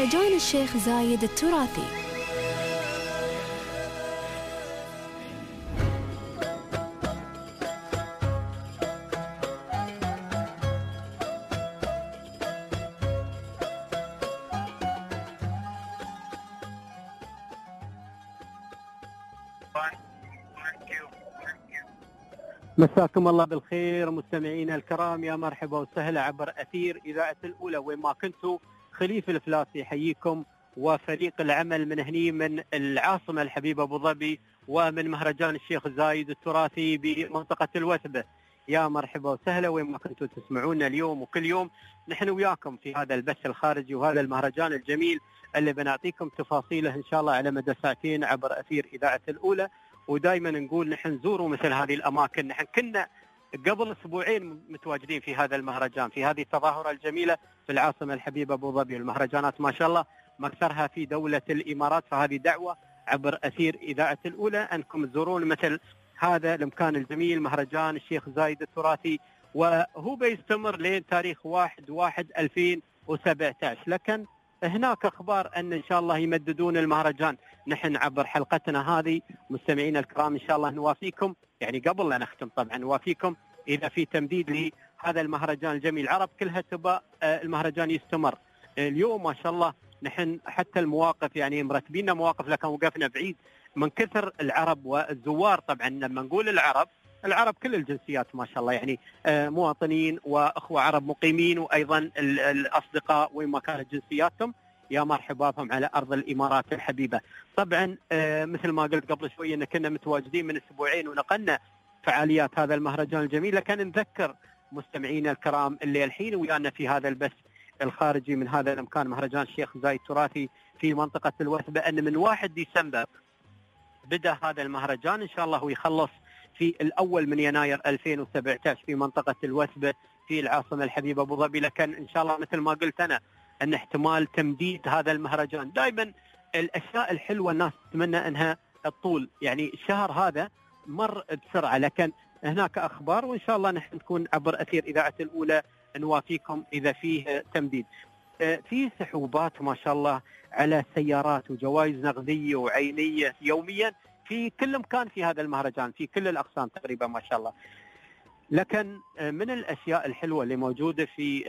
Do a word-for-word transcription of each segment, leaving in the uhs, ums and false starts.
مهرجان الشيخ زايد التراثي. مساكم الله بالخير مستمعينا الكرام، يا مرحبا وسهلا عبر أثير إذاعة الأولى وين ما كنتوا. خليفة الفلاسي يحييكم وفريق العمل من هني من العاصمة الحبيبة أبو ظبي ومن مهرجان الشيخ زايد التراثي بمنطقة الوثبة. يا مرحبا وسهلا وين ما كنتوا تسمعونا اليوم وكل يوم. نحن وياكم في هذا البث الخارجي وهذا المهرجان الجميل اللي بنعطيكم تفاصيله إن شاء الله على مدى ساعتين عبر أثير إذاعة الأولى. ودائما نقول نحن نزوروا مثل هذه الأماكن. نحن كنا قبل أسبوعين متواجدين في هذا المهرجان، في هذه التظاهرة الجميلة في العاصمة الحبيبة أبو ظبي. المهرجانات ما شاء الله مكثرها في دولة الإمارات، فهذه دعوة عبر أثير إذاعة الأولى أنكم تزورون مثل هذا المكان الجميل مهرجان الشيخ زايد التراثي، وهو بيستمر لين تاريخ واحد واحد ألفين وسبعة عشر. لكن هناك أخبار أن إن شاء الله يمددون المهرجان. نحن عبر حلقتنا هذه مستمعينا الكرام إن شاء الله نوافيكم، يعني قبل لا نختم طبعا نوافيكم إذا في تمديد لهذا المهرجان الجميل. العرب كلها تبى المهرجان يستمر. اليوم ما شاء الله نحن حتى المواقف يعني مرتبين مواقف، لكن وقفنا بعيد من كثر العرب والزوار. طبعا لما نقول العرب العرب كل الجنسيات ما شاء الله، يعني مواطنين وأخوة عرب مقيمين وأيضا الأصدقاء وين ما كانت جنسياتهم، يا مرحبا بهم على أرض الإمارات الحبيبة. طبعا مثل ما قلت قبل شوية أن كنا متواجدين من أسبوعين ونقلنا فعاليات هذا المهرجان الجميل. لكن نذكر مستمعينا الكرام اللي الحين ويانا في هذا البث الخارجي من هذا المكان مهرجان الشيخ زايد التراثي في منطقة الوثبة أن من واحد ديسمبر بدأ هذا المهرجان إن شاء الله ويخلص في الأول من يناير ألفين وسبعة عشر في منطقة الوثبة في العاصمة الحبيبة أبو ظبي. لكن إن شاء الله مثل ما قلت أنا أن احتمال تمديد هذا المهرجان. دائما الأشياء الحلوة الناس تتمنى أنها الطول، يعني الشهر هذا مر بسرعة، لكن هناك أخبار وإن شاء الله نحن نكون عبر أثير إذاعة الأولى نوافيكم إذا فيه تمديد. في سحوبات ما شاء الله على سيارات وجوائز نقدية وعينية يوميا في كل مكان في هذا المهرجان، في كل الأقسام تقريبا ما شاء الله. لكن من الأشياء الحلوة اللي موجودة في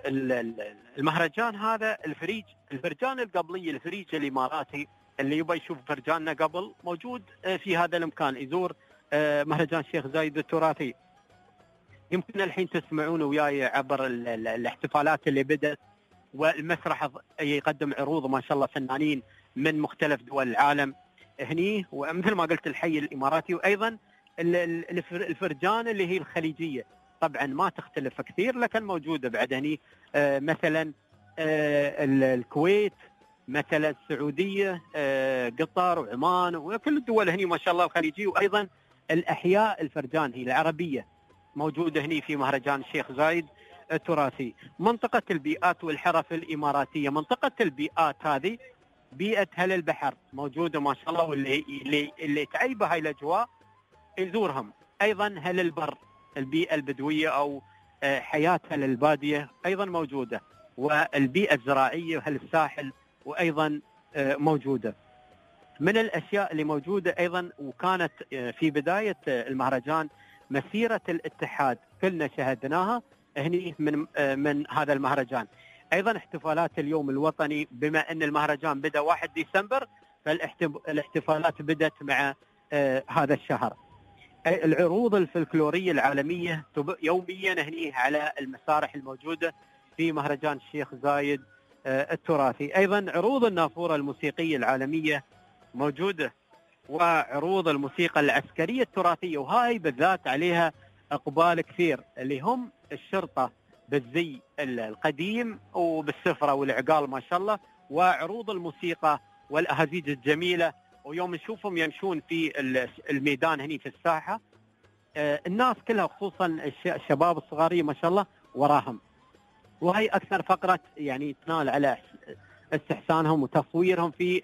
المهرجان هذا الفريج الفرجان القبلي، الفريج الإماراتي اللي يبغى يشوف فرجاننا قبل موجود في هذا المكان. يزور مهرجان الشيخ زايد التراثي. يمكن الحين تسمعون وياي عبر الاحتفالات اللي بدأت، والمسرح يقدم عروض ما شاء الله فنانين من مختلف دول العالم هني، ومثل ما قلت الحي الإماراتي، وأيضا الفرجان اللي هي الخليجية طبعا ما تختلف كثير لكن موجودة بعد هني. آه مثلا آه الكويت، مثلا السعودية، آه قطر وعمان وكل الدول هني ما شاء الله الخليجية. وأيضا الأحياء الفرجان هي العربية موجودة هني في مهرجان الشيخ زايد التراثي. منطقة البيئات والحرف الإماراتية، منطقة البيئات هذه بيئة هل البحر موجودة ما شاء الله، واللي اللي, اللي تعيبه هاي الأجواء يزورهم. أيضا هل البر، البيئة البدوية أو حياة هل البادية أيضا موجودة، والبيئة الزراعية هل الساحل وأيضا موجودة. من الأشياء اللي موجودة أيضا وكانت في بداية المهرجان مسيرة الاتحاد كلنا شاهدناها هني من من هذا المهرجان. أيضا احتفالات اليوم الوطني، بما أن المهرجان بدأ واحد ديسمبر فالاحتفالات بدأت مع آه هذا الشهر. العروض الفلكلورية العالمية يوميا هني على المسارح الموجودة في مهرجان الشيخ زايد آه التراثي. أيضا عروض النافورة الموسيقية العالمية موجودة، وعروض الموسيقى العسكرية التراثية، وهاي بالذات عليها إقبال كثير، اللي هم الشرطة بالزي القديم وبالسفرة والعقال ما شاء الله، وعروض الموسيقى والأهازيج الجميلة. ويوم نشوفهم يمشون في الميدان هني في الساحة الناس كلها خصوصا الشباب الصغارية ما شاء الله وراهم، وهي أكثر فقرة يعني تنال على استحسانهم وتصويرهم في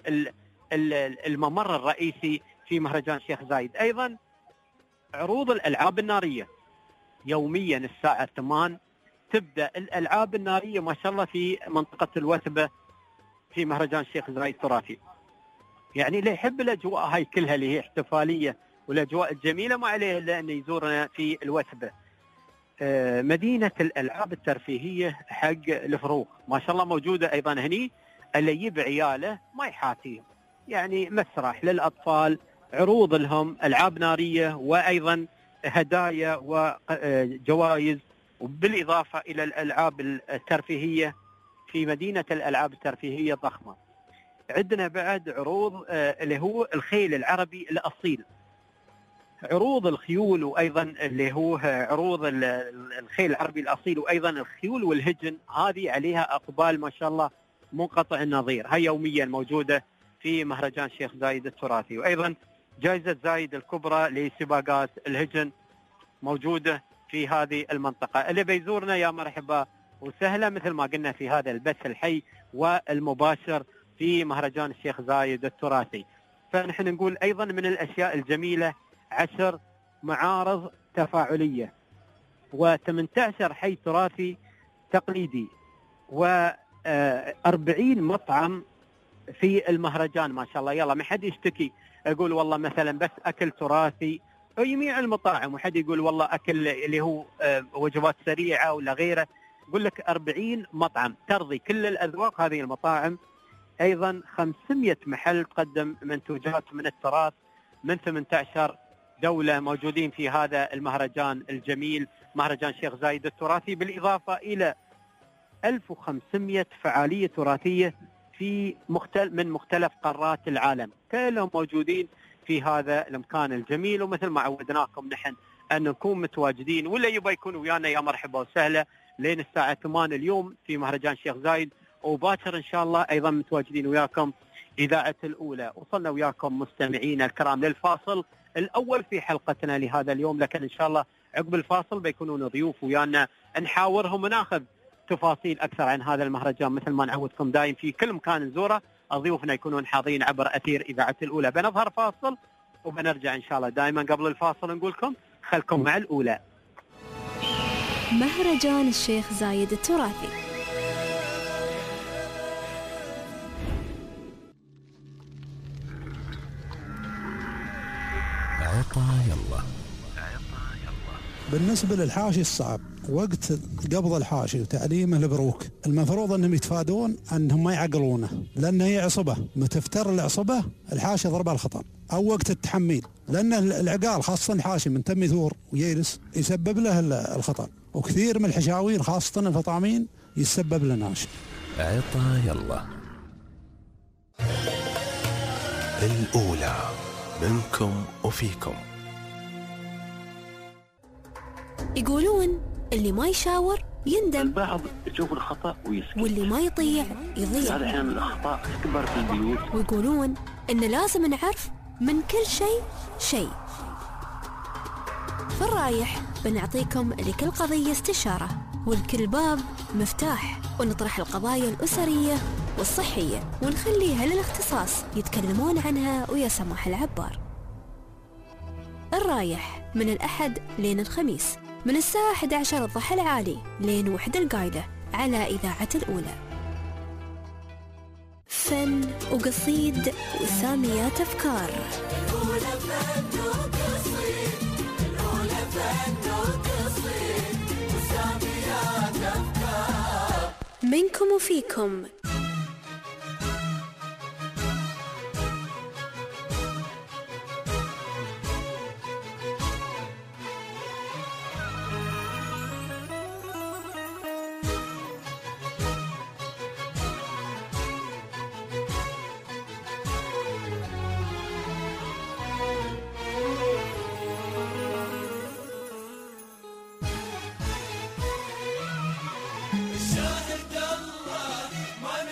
الممر الرئيسي في مهرجان الشيخ زايد. أيضا عروض الألعاب النارية يوميا الساعة ثمانية تبدأ الألعاب النارية ما شاء الله في منطقة الوثبة في مهرجان الشيخ زايد التراثي. يعني اللي يحب الاجواء هاي كلها اللي هي احتفاليه والاجواء الجميله ما عليه الا انه يزورنا في الوثبه. مدينه الالعاب الترفيهيه حق الفروخ ما شاء الله موجوده ايضا هني، اللي يجيب عياله ما يحاتيهم، يعني مسرح للاطفال، عروض لهم، العاب ناريه، وايضا هدايا وجوائز، وبالاضافه الى الالعاب الترفيهيه في مدينه الالعاب الترفيهيه ضخمه. عندنا بعد عروض اللي هو الخيل العربي الاصيل، عروض الخيول، وايضا اللي هو عروض الخيل العربي الاصيل، وايضا الخيول والهجن، هذه عليها اقبال ما شاء الله منقطع النظير، هي يوميا موجوده في مهرجان الشيخ زايد التراثي. وايضا جائزه زايد الكبرى لسباقات الهجن موجوده في هذه المنطقه. اللي بيزورنا يا مرحبا وسهلا مثل ما قلنا في هذا البث الحي والمباشر في مهرجان الشيخ زايد التراثي. فنحن نقول ايضا من الاشياء الجميله عشر معارض تفاعليه وثمانية عشر حي تراثي تقليدي وأربعين مطعم في المهرجان ما شاء الله. يلا ما حد يشتكي يقول والله مثلا بس اكل تراثي، جميع المطاعم، وحد يقول والله اكل اللي هو وجبات سريعه ولا غيره. يقول لك أربعين مطعم ترضي كل الاذواق هذه المطاعم. ايضا خمسمئة محل تقدم منتوجات من التراث من ثمانية عشر دوله موجودين في هذا المهرجان الجميل مهرجان الشيخ زايد التراثي، بالاضافه الى ألف وخمسمئة فعاليه تراثيه في مختلف من مختلف قارات العالم، كلهم موجودين في هذا المكان الجميل. ومثل ما عودناكم نحن ان نكون متواجدين، ولا يبغى يكون ويانا يا مرحبا وسهلا لين الساعه ثمانية اليوم في مهرجان الشيخ زايد، وباكر ان شاء الله ايضا متواجدين وياكم اذاعه الاولى. وصلنا وياكم مستمعينا الكرام للفاصل الاول في حلقتنا لهذا اليوم، لكن ان شاء الله عقب الفاصل بيكونون ضيوف ويانا نحاورهم وناخذ تفاصيل اكثر عن هذا المهرجان. مثل ما نعودكم دايم في كل مكان نزوره ضيوفنا يكونون حاضرين عبر اثير اذاعه الاولى. بنظهر فاصل وبنرجع ان شاء الله. دائما قبل الفاصل نقول لكم خلكم مع الاولى. مهرجان الشيخ زايد التراثي. عطا يلا. بالنسبة للحاشي الصعب وقت قبض الحاشي وتعليمه البروك، المفروض انهم يتفادون انهم ما يعقلونه، لان هي عصبه، متفتر العصبه الحاشي ضربها الخطر، او وقت التحميل، لان العقال خاصه الحاشي من تم يثور ويجلس يسبب له الخطر، وكثير من الحشاوين خاصه الفطامين يسبب له ناشي. عطا يلا. الأولى منكم وفيكم. يقولون اللي ما يشاور يندم، البعض يشوف الخطأ ويسكت، واللي ما يطيع يضيع. هذا أحيانا الأخطاء تكبر في البيوت. ويقولون إن لازم نعرف من كل شيء شيء. في الرايح بنعطيكم لكل قضية استشارة، ولكل باب مفتاح، ونطرح القضايا الأسرية والصحية ونخليها للاختصاص يتكلمون عنها ويا سماح العبار. الرايح من الأحد لين الخميس من الساعة أحد عشر الضحى العالي لين وحدة القايدة على إذاعة الأولى. فن وقصيد وساميات أفكار. منكم وفيكم. شاهد الله ما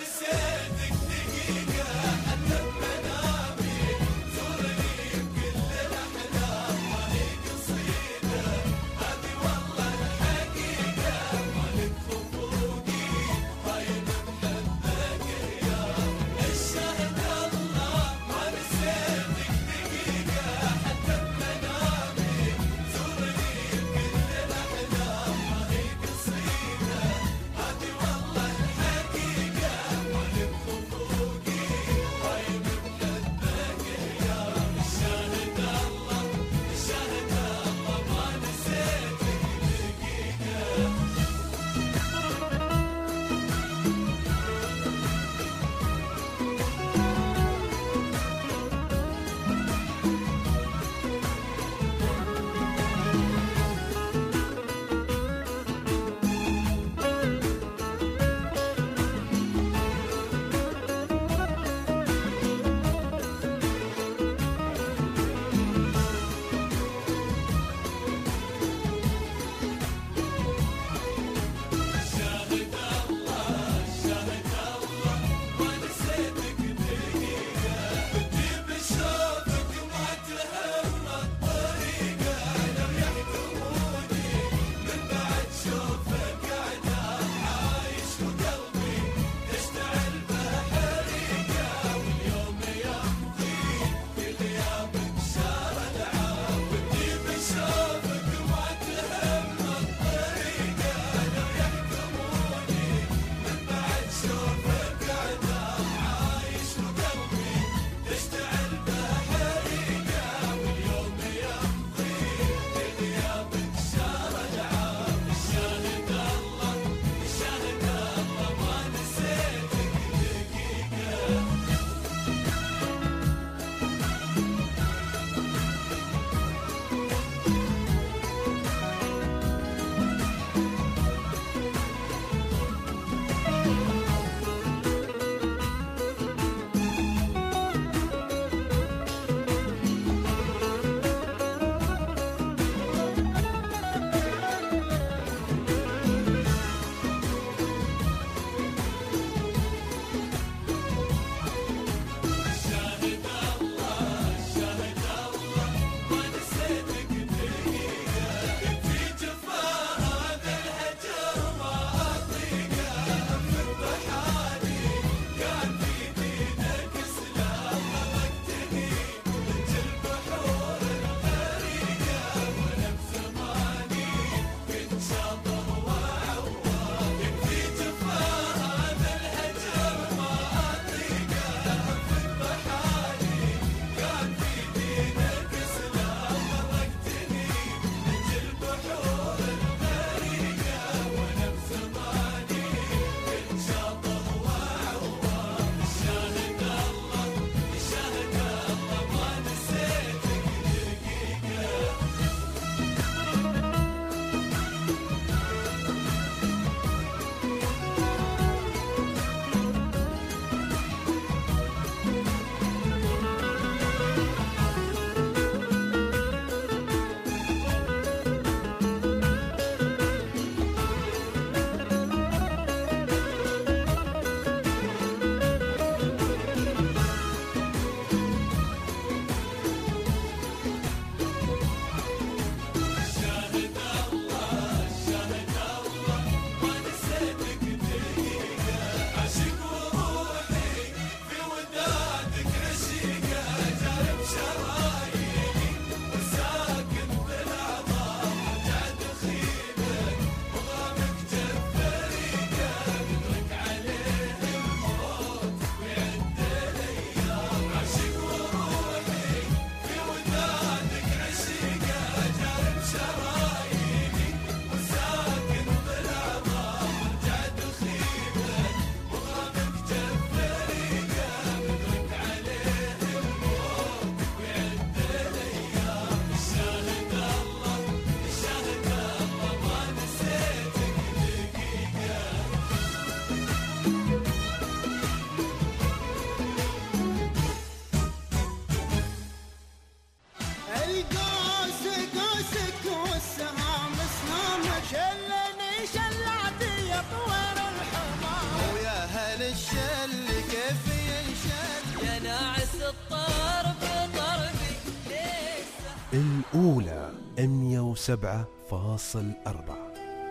الأولى مية وسبعة فاصل أربعة.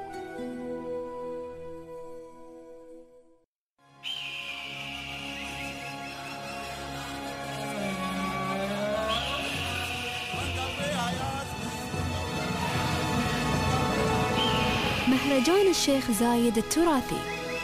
مهرجان الشيخ زايد التراثي.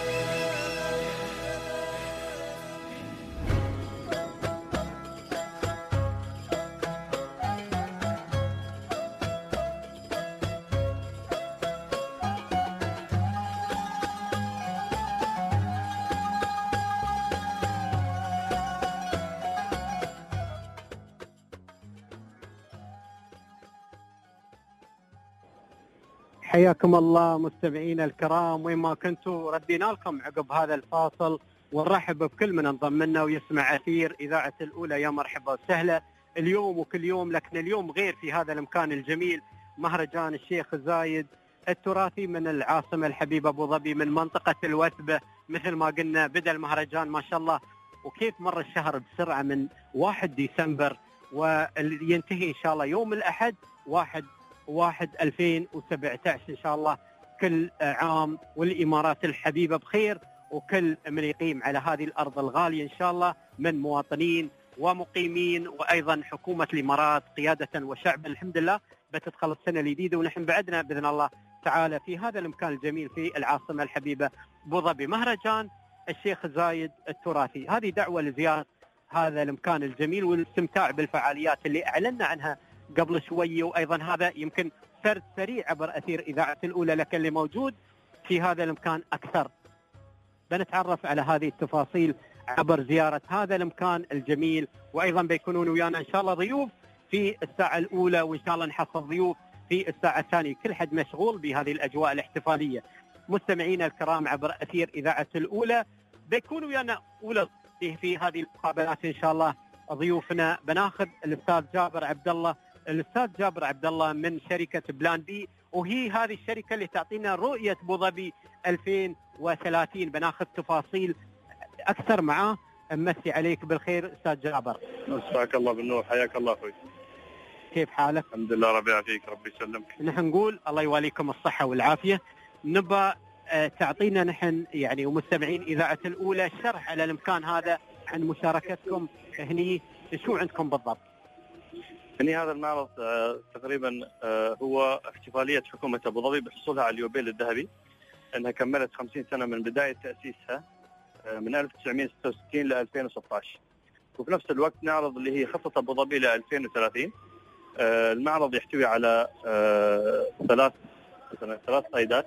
حياكم الله مستمعينا الكرام وين ما كنتوا، ردينا لكم عقب هذا الفاصل ونرحب بكل من انضم لنا ويسمع أثير إذاعة الأولى. يا مرحبا وسهلا اليوم وكل يوم، لكن اليوم غير في هذا المكان الجميل، مهرجان الشيخ زايد التراثي من العاصمة الحبيبة أبو ظبي، من منطقة الوثبة. مثل ما قلنا بدأ المهرجان ما شاء الله، وكيف مر الشهر بسرعة من واحد ديسمبر وينتهي إن شاء الله يوم الأحد واحد واحد ألفين وسبعة عشر إن شاء الله. كل عام والإمارات الحبيبة بخير، وكل من يقيم على هذه الأرض الغالية إن شاء الله من مواطنين ومقيمين، وأيضا حكومة الإمارات قيادة وشعب الحمد لله بتدخل السنة الجديدة ونحن بعدنا بإذن الله تعالى في هذا المكان الجميل في العاصمة الحبيبة أبو ظبي، مهرجان الشيخ زايد التراثي. هذه دعوة لزيارة هذا المكان الجميل والاستمتاع بالفعاليات اللي أعلنا عنها قبل شوي، وأيضا هذا يمكن سرد سريع عبر أثير إذاعة الأولى، لكن اللي موجود في هذا المكان أكثر. بنتعرف على هذه التفاصيل عبر زيارة هذا المكان الجميل، وأيضا بيكونون ويانا إن شاء الله ضيوف في الساعة الأولى، وإن شاء الله نحصل ضيوف في الساعة الثانية، كل حد مشغول بهذه الأجواء الاحتفالية. مستمعينا الكرام عبر أثير إذاعة الأولى بيكونوا ويانا أولى في هذه المقابلات إن شاء الله. ضيوفنا بناخذ الأستاذ جابر عبد الله، الأستاذ جابر عبد الله من شركة بلان بي، وهي هذه الشركة اللي تعطينا رؤية أبو ظبي ألفين وثلاثين. بناخذ تفاصيل أكثر معاه. أمسي عليك بالخير أستاذ جابر. مساك الله بالنور، حياك الله أخوي. كيف حالك؟ الحمد لله ربي يعافيك، ربي يسلمك. نحن نقول الله يواليكم الصحة والعافية. نبى تعطينا نحن يعني ومستمعين إذاعة الأولى شرح على المكان هذا عن مشاركتكم هني، شو عندكم بالضبط؟ هني هذا المعرض آه تقريبا آه هو احتفالية حكومة أبو ظبي بحصولها على اليوبيل الذهبي، أنها كملت خمسين سنة من بداية تأسيسها آه من ألف وتسعمائة وستة وستين ل ألفين وستة عشر، وفي نفس الوقت نعرض اللي هي خطة أبو ظبي ل ألفين وثلاثين. آه المعرض يحتوي على آه ثلاث مثلا ثلاث صيدات.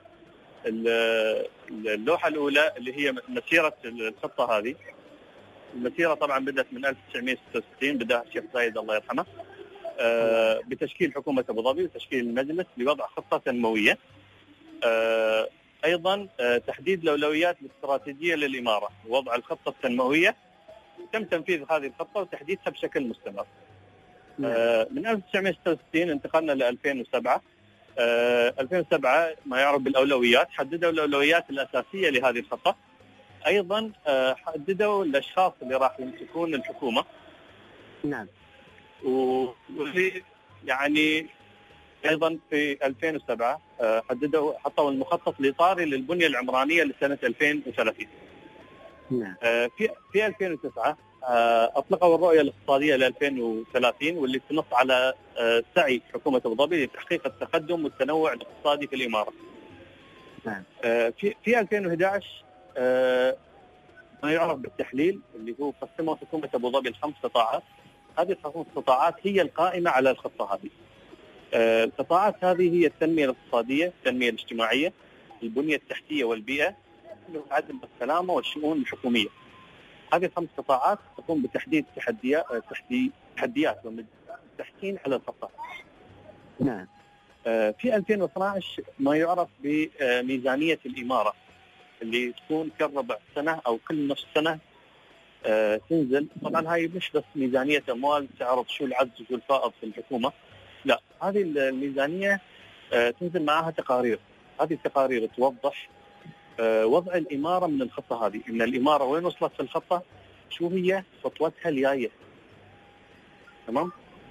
اللوحة الأولى اللي هي مسيرة الخطة هذه، المسيرة طبعا بدأت من ألف وتسعمائة وستة وستين، بدأها الشيخ زايد الله يرحمه آه بتشكيل حكومة أبو ظبي وتشكيل المجلس لوضع خطة تنموية، آه أيضا آه تحديد الأولويات الاستراتيجية للإمارة، وضع الخطة التنموية، تم تنفيذ هذه الخطة وتحديثها بشكل مستمر. آه من ألف وتسعمائة وستة وستين انتقلنا ل ألفين وسبعة. آه ألفين وسبعة ما يعرف بالأولويات، حددوا الأولويات الأساسية لهذه الخطة، أيضا آه حددوا الأشخاص اللي راح يمسكون الحكومة. نعم. واللي يعني ايضا في ألفين وسبعة حددوا حطوا المخطط الاطاري للبنيه العمرانيه لسنه ألفين وثلاثين. نعم. في في ألفين وتسعة اطلقوا الرؤيه الاقتصاديه ل ألفين وثلاثين، واللي تنص على سعي حكومه ابو ظبي لتحقيق التقدم والتنوع الاقتصادي في الاماره. نعم. في في ألفين وأحد عشر ما يعرف بالتحليل، اللي هو قسموا حكومه ابو ظبي لخمس قطاعات. هذه الخمس قطاعات هي القائمة على الخطة هذه. آه القطاعات هذه هي التنمية الاقتصادية، التنمية الاجتماعية، البنية التحتية والبيئة، العدل والسلامة والشؤون الحكومية. هذه الخمس قطاعات تقوم بتحديد تحديات تحديات والتحسين على الخطة. نعم. آه في ألفين واثني عشر ما يعرف بميزانية الإمارة، اللي تكون كل ربع سنة أو كل نصف سنة آه تنزل. طبعا هاي مش بس ميزانية أموال تعرض شو العجز وشو الفائض في الحكومة، لا، هذه الميزانية آه تنزل معها تقارير. هذه التقارير توضح آه وضع الإمارة من الخطة هذه، إن الإمارة وين وصلت في الخطة، شو هي خطوتها الجاية. تمام؟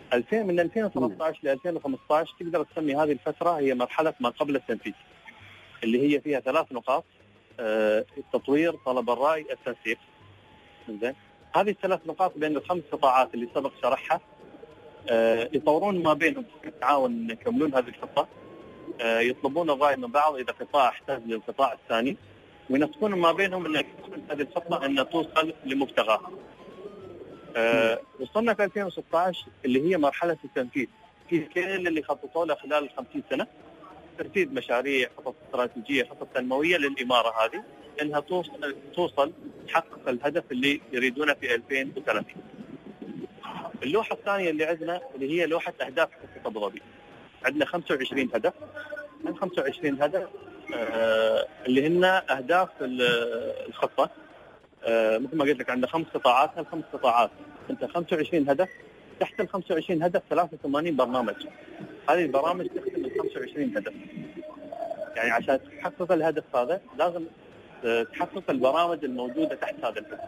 ألفين من ألفين وثلاثة عشر ل ألفين وخمسة عشر تقدر تسمي هذه الفتره هي مرحله ما قبل التنفيذ، اللي هي فيها ثلاث نقاط: آه، التطوير، طلب الراي، التنسيق. زين، هذه الثلاث نقاط بين الخمس قطاعات اللي سبق شرحها آه، يطورون ما بينهم بالتعاون، يكملون هذه الخطه، آه، يطلبون الراي من بعض اذا قطاع احتاج للقطاع الثاني، وينسقون ما بينهم ان هذه الخطه ان توصل لمبتغاها. أه وصلنا في ألفين وستة عشر اللي هي مرحله التنفيذ، في كل اللي خططوا له خلال الخمسين سنه تنفيذ مشاريع، خطط استراتيجيه، خطط تنمويه للاماره هذه انها توصل توصل تحقق الهدف اللي يريدونه في ألفين وثلاثين. اللوحه الثانيه اللي عندنا اللي هي لوحه اهداف خطه ابو ظبي. عندنا خمسة وعشرين هدف، من خمسة وعشرين هدف أه اللي هن اهداف الخطه. أه مثل ما قلت لك عندنا خمس قطاعات، هالخمس قطاعات انت خمسة وعشرين هدف، تحت ال خمسة وعشرين هدف ثلاثة وثمانين برنامج. هذه البرامج تخدم ال خمسة وعشرين هدف، يعني عشان تحقق الهدف هذا لازم تحقق البرامج الموجوده تحت هذا الهدف.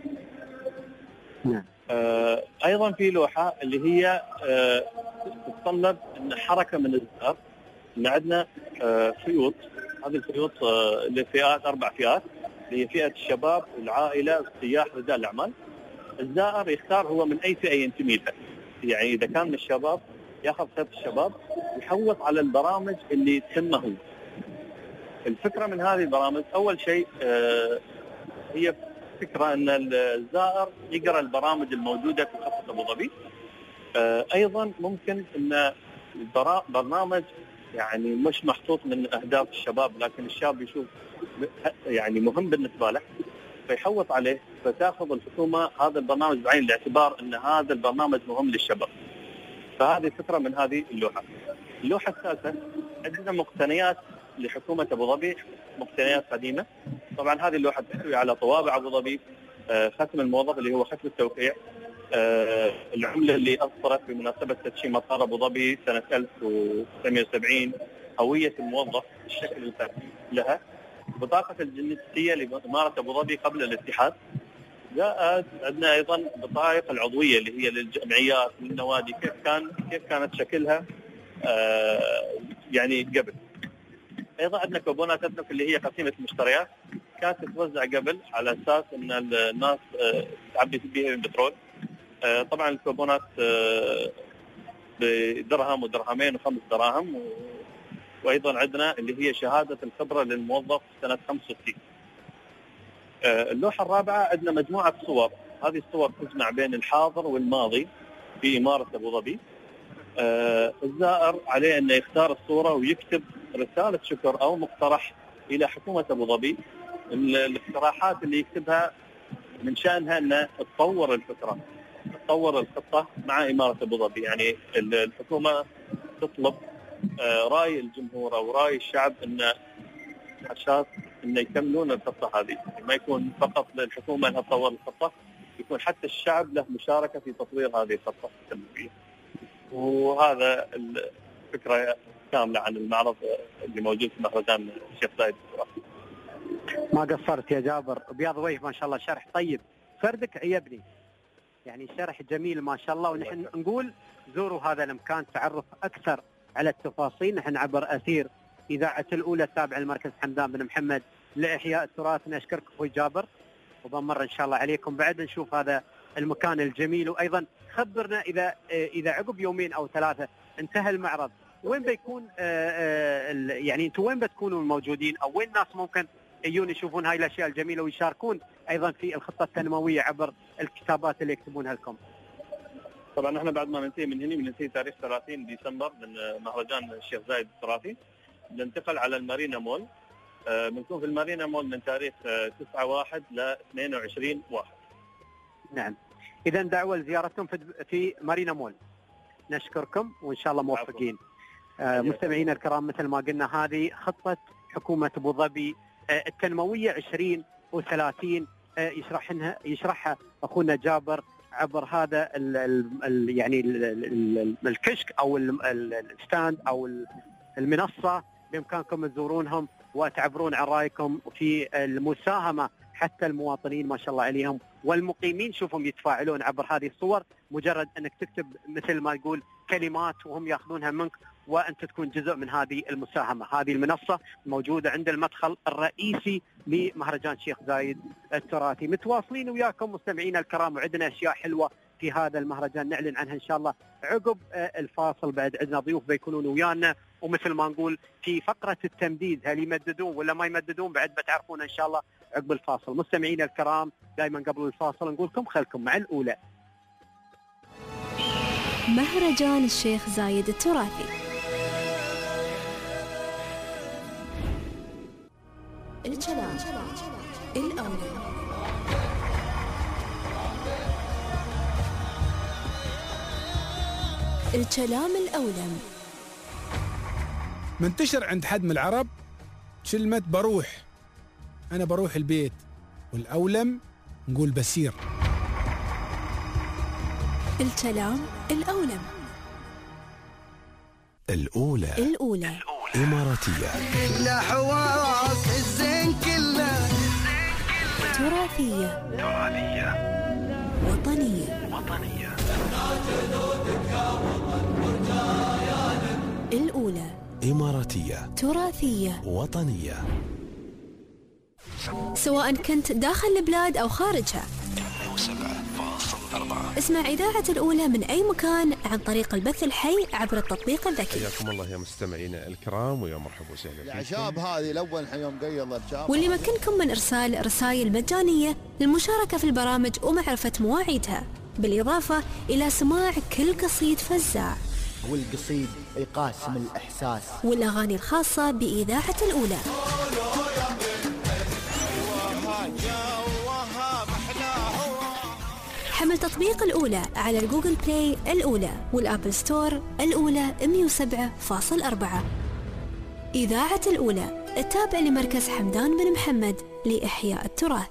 نعم. أه ايضا في لوحه اللي هي أه تتطلب ان حركه من الزائر، ان عندنا أه خيوط، هذه الخيوط أه لفئات، اربع فئات، اللي هي فئه الشباب والعائله والسياح ورجال الاعمال. الزائر يختار هو من اي فئه ينتمي لها، يعني اذا كان من الشباب ياخذ خيط الشباب ويحوط على البرامج اللي تهمه هو. الفكره من هذه البرامج اول شيء أه هي فكره ان الزائر يقرا البرامج الموجوده في خطه ابو ظبي. أه ايضا ممكن ان برنامج يعني مش محطوط من اهداف الشباب، لكن الشاب يشوف يعني مهم بالنسبه له فيحوط عليه، فتاخذ الحكومه هذا البرنامج بعين الاعتبار ان هذا البرنامج مهم للشباب. فهذه فكره من هذه اللوحه. اللوحه الثالثه عندنا مقتنيات لحكومه ابو ظبي، مقتنيات قديمه. طبعا هذه اللوحه تحتوي على طوابع ابو ظبي، ختم الموظف اللي هو ختم التوقيع، العمله اللي اصدرت بمناسبه تدشين مطار ابو ظبي سنه ألف وتسعمائة وسبعين، هويه الموظف، الشكل الفردي لها، بطاقه الجنسيه لاماره ابو ظبي قبل الاتحاد. جاءت عندنا ايضا بطاقه العضويه اللي هي للجمعيات للنوادي، كيف كان كيف كانت شكلها يعني قبل. ايضا عندنا كوبونات اتنك اللي هي قسيمه المشتريات، كانت تتوزع قبل على اساس ان الناس تعبي بها البترول. طبعا الكوبونات بدرهم ودرهمين وخمس دراهم، وايضا عندنا اللي هي شهاده الخبره للموظف سنه خمسة وستين. اللوحه الرابعه عندنا مجموعه صور، هذه الصور تجمع بين الحاضر والماضي في اماره ابو ظبي. الزائر عليه انه يختار الصوره ويكتب رساله شكر او مقترح الى حكومه ابو ظبي. الاقتراحات اللي يكتبها من شانها ان تطور الفكره، تطور الخطه مع اماره ابو ظبي. يعني الحكومه تطلب راي الجمهور او راي الشعب ان عشان ان يكملون الخطه هذه، ما يكون فقط للحكومه انها تطور الخطه، يكون حتى الشعب له مشاركه في تطوير هذه الخطه التنمويه. وهذا الفكره كامله عن المعرض اللي موجود في مهرجان الشيخ زايد التراثي. ما قصرت يا جابر، بياض وجه ما شاء الله، شرح طيب، فردك عيبني، يعني شرح جميل ما شاء الله. ونحن نقول زوروا هذا المكان، تعرف اكثر على التفاصيل. نحن عبر اثير اذاعه الاولى التابعه لمركز حمدان بن محمد لاحياء التراث، نشكرك اخوي جابر، وبمر ان شاء الله عليكم بعد نشوف هذا المكان الجميل. وايضا خبرنا اذا اذا عقب يومين او ثلاثه انتهى المعرض وين بيكون يعني انتم وين بتكونوا موجودين، او وين الناس ممكن يجون يشوفون هاي الاشياء الجميله ويشاركون ايضا في الخطه التنمويه عبر الكتابات اللي يكتبونها لكم. طبعا احنا بعد ما ننتهي من هنا بننتهي تاريخ ثلاثين ديسمبر من مهرجان الشيخ زايد التراثي، ننتقل على المارينا مول. بنكون في المارينا مول من تاريخ تسعة واحد ل اثنين وعشرين واحد. نعم، اذا دعوه لزيارتكم في مارينا مول. نشكركم وان شاء الله موفقين. آه مستمعينا الكرام، مثل ما قلنا هذه خطه حكومه ابو ظبي آه التنمويه عشرين وثلاثين، آه يشرحها يشرحها اخونا جابر عبر هذا ال ال يعني ال ال الكشك او الستاند او المنصه. بامكانكم تزورونهم وتعبرون عن رايكم في المساهمه، حتى المواطنين ما شاء الله عليهم والمقيمين شوفهم يتفاعلون عبر هذه الصور، مجرد أنك تكتب مثل ما يقول كلمات وهم يأخذونها منك وأنت تكون جزء من هذه المساهمة. هذه المنصة موجودة عند المدخل الرئيسي لمهرجان شيخ زايد التراثي. متواصلين وياكم مستمعينا الكرام، وعندنا أشياء حلوة في هذا المهرجان نعلن عنها إن شاء الله عقب الفاصل. بعد عندنا ضيوف بيكونون ويانا، ومثل ما نقول في فقرة التمديد هل يمددون ولا ما يمددون بعد بتعرفون إن شاء الله عقب الفاصل. مستمعينا الكرام دائما قبل الفاصل نقول لكم خلكم مع الأولى. مهرجان الشيخ زايد التراثي. الكلام الأولى. الكلام الأولم منتشر عند حد من العرب كلمة بروح، أنا بروح البيت، والأولم نقول بسير. الكلام الأولم. الأولى الأولى إماراتية. كله حواس الزين كله. تراثية. تراثية. وطنية. وطنية. الأولى إماراتية. تراثية. وطنية. سواء كنت داخل البلاد أو خارجها، مئة وسبعة فاصلة أربعة. اسمع إذاعة الأولى من أي مكان عن طريق البث الحي عبر التطبيق الذكي. حياكم الله يا مستمعينا الكرام ويا مرحبا وسهلا فيكم. العشاب هذه الأول يوم قيض العشاب. واللي يمكنكم من إرسال رسائل مجانية للمشاركة في البرامج ومعرفة مواعيدها، بالإضافة إلى سماع كل قصيد فزاع والقصيد يقاسم الإحساس والأغاني الخاصة بإذاعة الأولى. حمل تطبيق الأولى على الجوجل بلاي الأولى والأبل ستور الأولى مئة وسبعة فاصلة أربعة. إذاعة الأولى التابع لمركز حمدان بن محمد لإحياء التراث.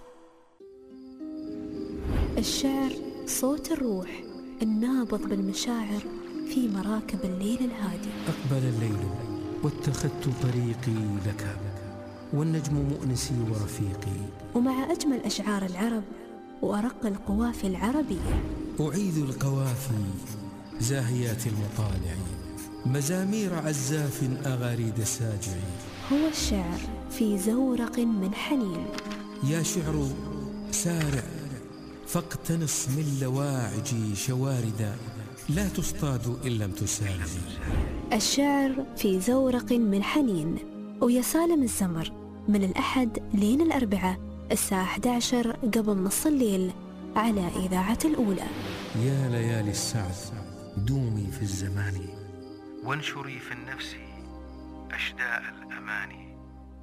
الشعر صوت الروح النابض بالمشاعر في مراكب الليل الهادي. أقبل الليل واتخذت طريقي لك، والنجم مؤنسي ورفيقي. ومع أجمل أشعار العرب وأرق القوافي العربية أعيد القوافي زاهيات المطالع، مزامير عزاف أغاريد ساجع. هو الشعر في زورق من حنين. يا شعر سارع فاقتنص من لواعجي شواردا، لا تصطاد إن لم تسالم. الشعر في زورق من حنين ويا سالم الزمر من الأحد لين الأربعاء الساعة أحد عشر قبل نص الليل على إذاعة الأولى. يا ليالي السعد دومي في الزمان، وانشري في النفس أشداء الأماني.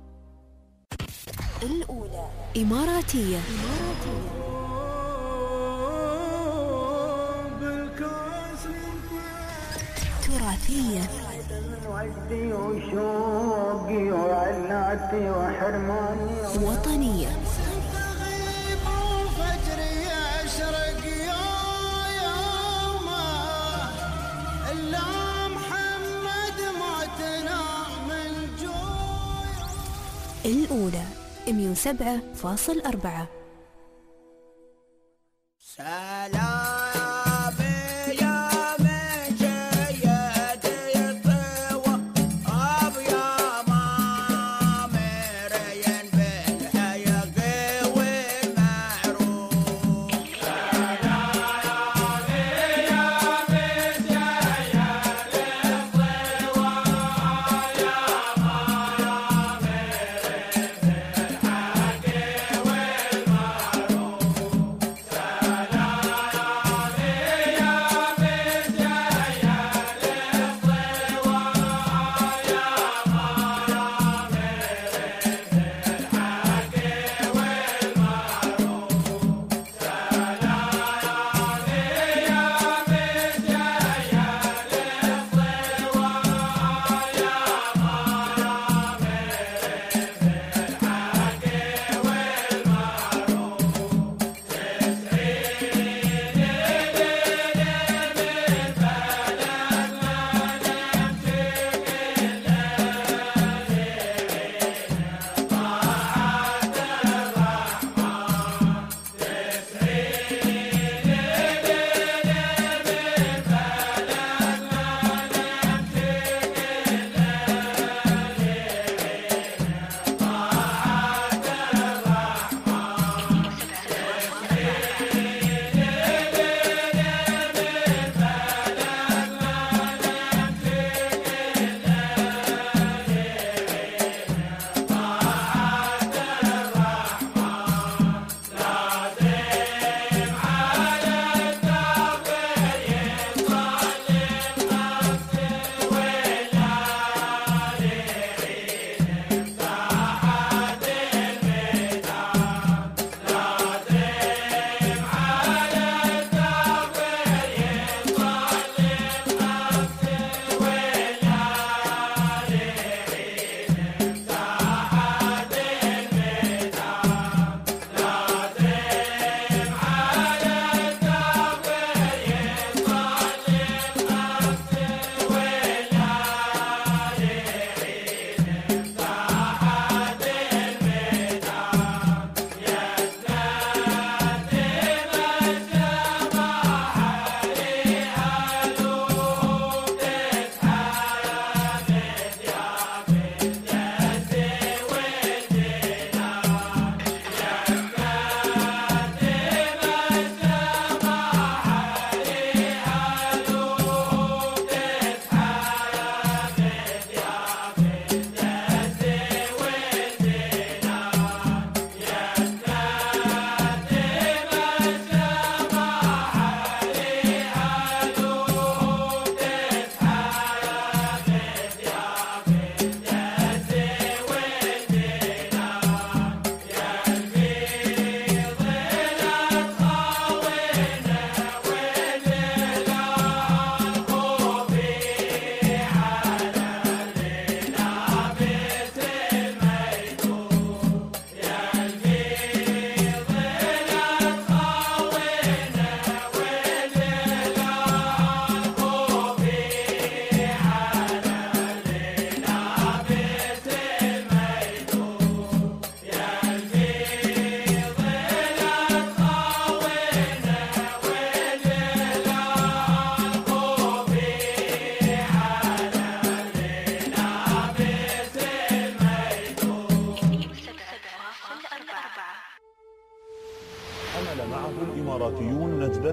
الأولى إماراتية. إماراتية. تراثية. وطنية. الأولى مئة وسبعة فاصلة أربعة.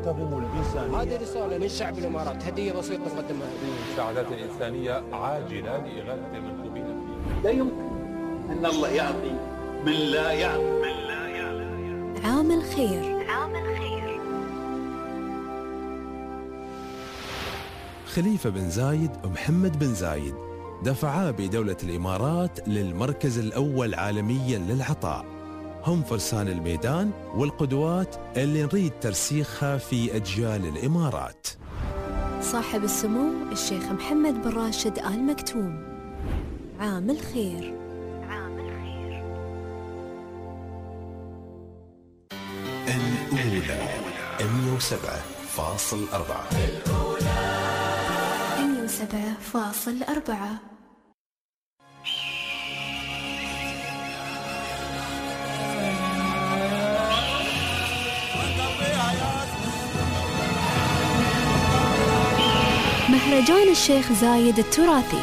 يحترموا الإنسانية. هذه رسالة من شعب الإمارات، هدية بسيطة نقدمها. مساعدات إنسانية عاجلة لإغاثة المنكوبين. لا يمكن أن الله يعطي من لا يعلم. من لا يعلم. عام الخير. عام الخير. خليفة بن زايد ومحمد بن زايد دفعا بدولة الإمارات للمركز الأول عالميا للعطاء. هم فرسان الميدان والقدوات اللي نريد ترسيخها في أجيال الإمارات. صاحب السمو الشيخ محمد بن راشد آل مكتوم. عام الخير. عام الخير. الأولى مئة وسبعة فاصل أربعة. مئة وسبعة فاصل أربعة. مهرجان الشيخ زايد التراثي.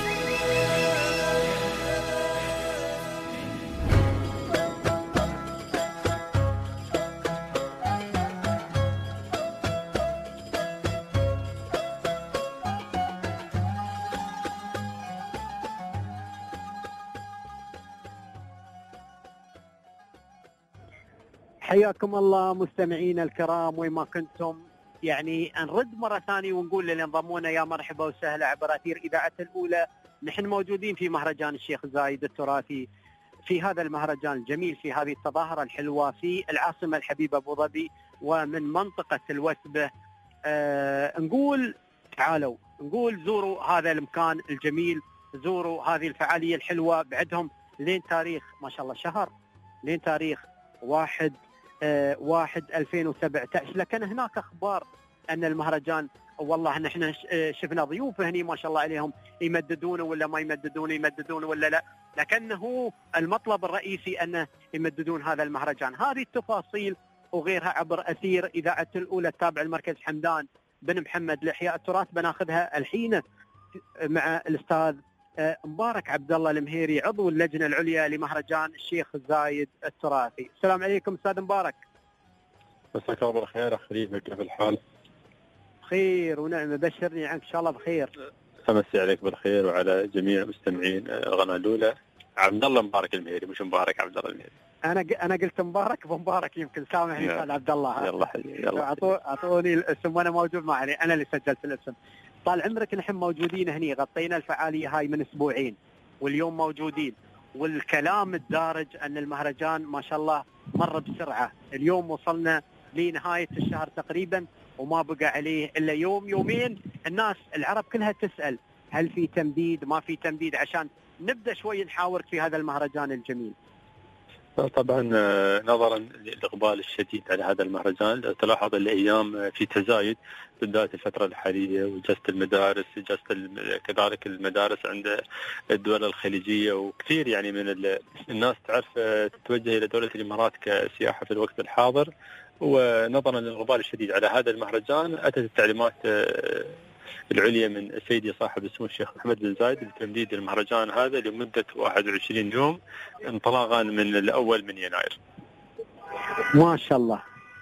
حياكم الله مستمعينا الكرام وين ما كنتم. يعني نرد مرة ثانية ونقول للي انضمونا يا مرحبا وسهلا عبر أثير إذاعة الأولى. نحن موجودين في مهرجان الشيخ زايد التراثي، في هذا المهرجان الجميل، في هذه التظاهرة الحلوة في العاصمة الحبيبة أبو ظبي ومن منطقة الوثبة. آه نقول تعالوا، نقول زوروا هذا المكان الجميل، زوروا هذه الفعالية الحلوة. بعدهم لين تاريخ ما شاء الله شهر، لين تاريخ واحد آه واحد ألفين وسبعة عشر. لكن هناك أخبار أن المهرجان والله نحن شفنا ضيوف هني ما شاء الله عليهم يمددون ولا ما يمددون، يمددون ولا لا، لكنه المطلب الرئيسي أنه يمددون هذا المهرجان. هذه التفاصيل وغيرها عبر أثير إذاعة الأولى التابع المركز حمدان بن محمد لإحياء التراث بناخذها الحين مع الأستاذ مبارك عبد الله المهيري عضو اللجنة العليا لمهرجان الشيخ زايد التراثي. السلام عليكم أستاذ مبارك. مساك الله بالخير أخ خليفة، كيف الحال؟ بخير ونعم، بشرني عنك إن شاء الله بخير. أمسي عليك بالخير وعلى جميع مستمعين القناة الأولى. عبد الله مبارك المهيري مش مبارك عبد الله المهيري. أنا أنا قلت مبارك ومبارك يمكن سامحني أستاذ عبد الله. يلا يلا أعطوني الاسم وأنا موجود ما عليه، أنا اللي سجلت الاسم. طال عمرك نحن موجودين هني، غطينا الفعالية هاي من أسبوعين واليوم موجودين، والكلام الدارج أن المهرجان ما شاء الله مر بسرعة. اليوم وصلنا لنهاية الشهر تقريبا وما بقى عليه إلا يوم يومين. الناس العرب كلها تسأل هل في تمديد ما في تمديد، عشان نبدأ شوي نحاورك في هذا المهرجان الجميل. طبعا نظرا للإقبال الشديد على هذا المهرجان تلاحظ الأيام في تزايد بالذات الفترة الحالية، وجلسة المدارس، جلسة كذلك المدارس عند الدول الخليجية، وكثير يعني من الناس تعرف تتوجه إلى دولة الإمارات كسياحة في الوقت الحاضر. ونظرا للإقبال الشديد على هذا المهرجان أتت التعليمات العليا من سيدي صاحب السمو الشيخ محمد بن زايد بتمديد المهرجان هذا لمدة واحد وعشرين يوم انطلاقا من الأول من يناير. ما شاء الله،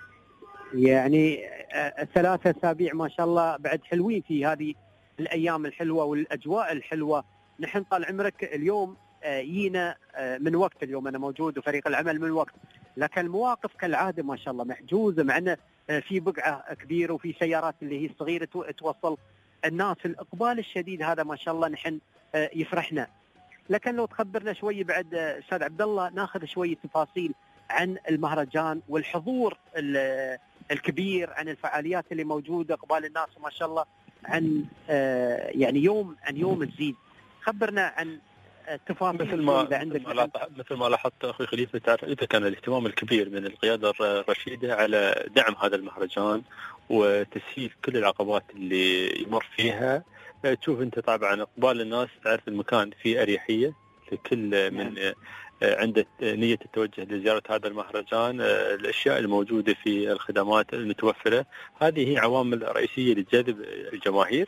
يعني ثلاثة أسابيع ما شاء الله بعد حلوين في هذه الأيام الحلوة والأجواء الحلوة. نحن طال عمرك اليوم يينا من وقت، اليوم أنا موجود وفريق العمل من وقت، لكن المواقف كالعادة ما شاء الله محجوزة، معنا في بقعة كبيرة وفي سيارات اللي هي صغيرة توصل الناس. الإقبال الشديد هذا ما شاء الله نحن يفرحنا. لكن لو تخبرنا شوي بعد أستاذ عبد الله ناخذ شوية تفاصيل عن المهرجان والحضور الكبير، عن الفعاليات اللي موجودة، إقبال الناس ما شاء الله عن يعني يوم عن يوم تزيد. خبرنا عن التفاصيل مثل ما عندك مثل ما لاحظت اخوي خليفه. تعرف اذا كان الاهتمام الكبير من القياده الرشيده على دعم هذا المهرجان وتسهيل كل العقبات اللي يمر فيها، تشوف انت طبعا اقبال الناس، تعرف المكان فيه اريحيه لكل من عنده نيه التوجه لزياره هذا المهرجان. الاشياء الموجوده في الخدمات المتوفره هذه هي عوامل رئيسيه لجذب الجماهير.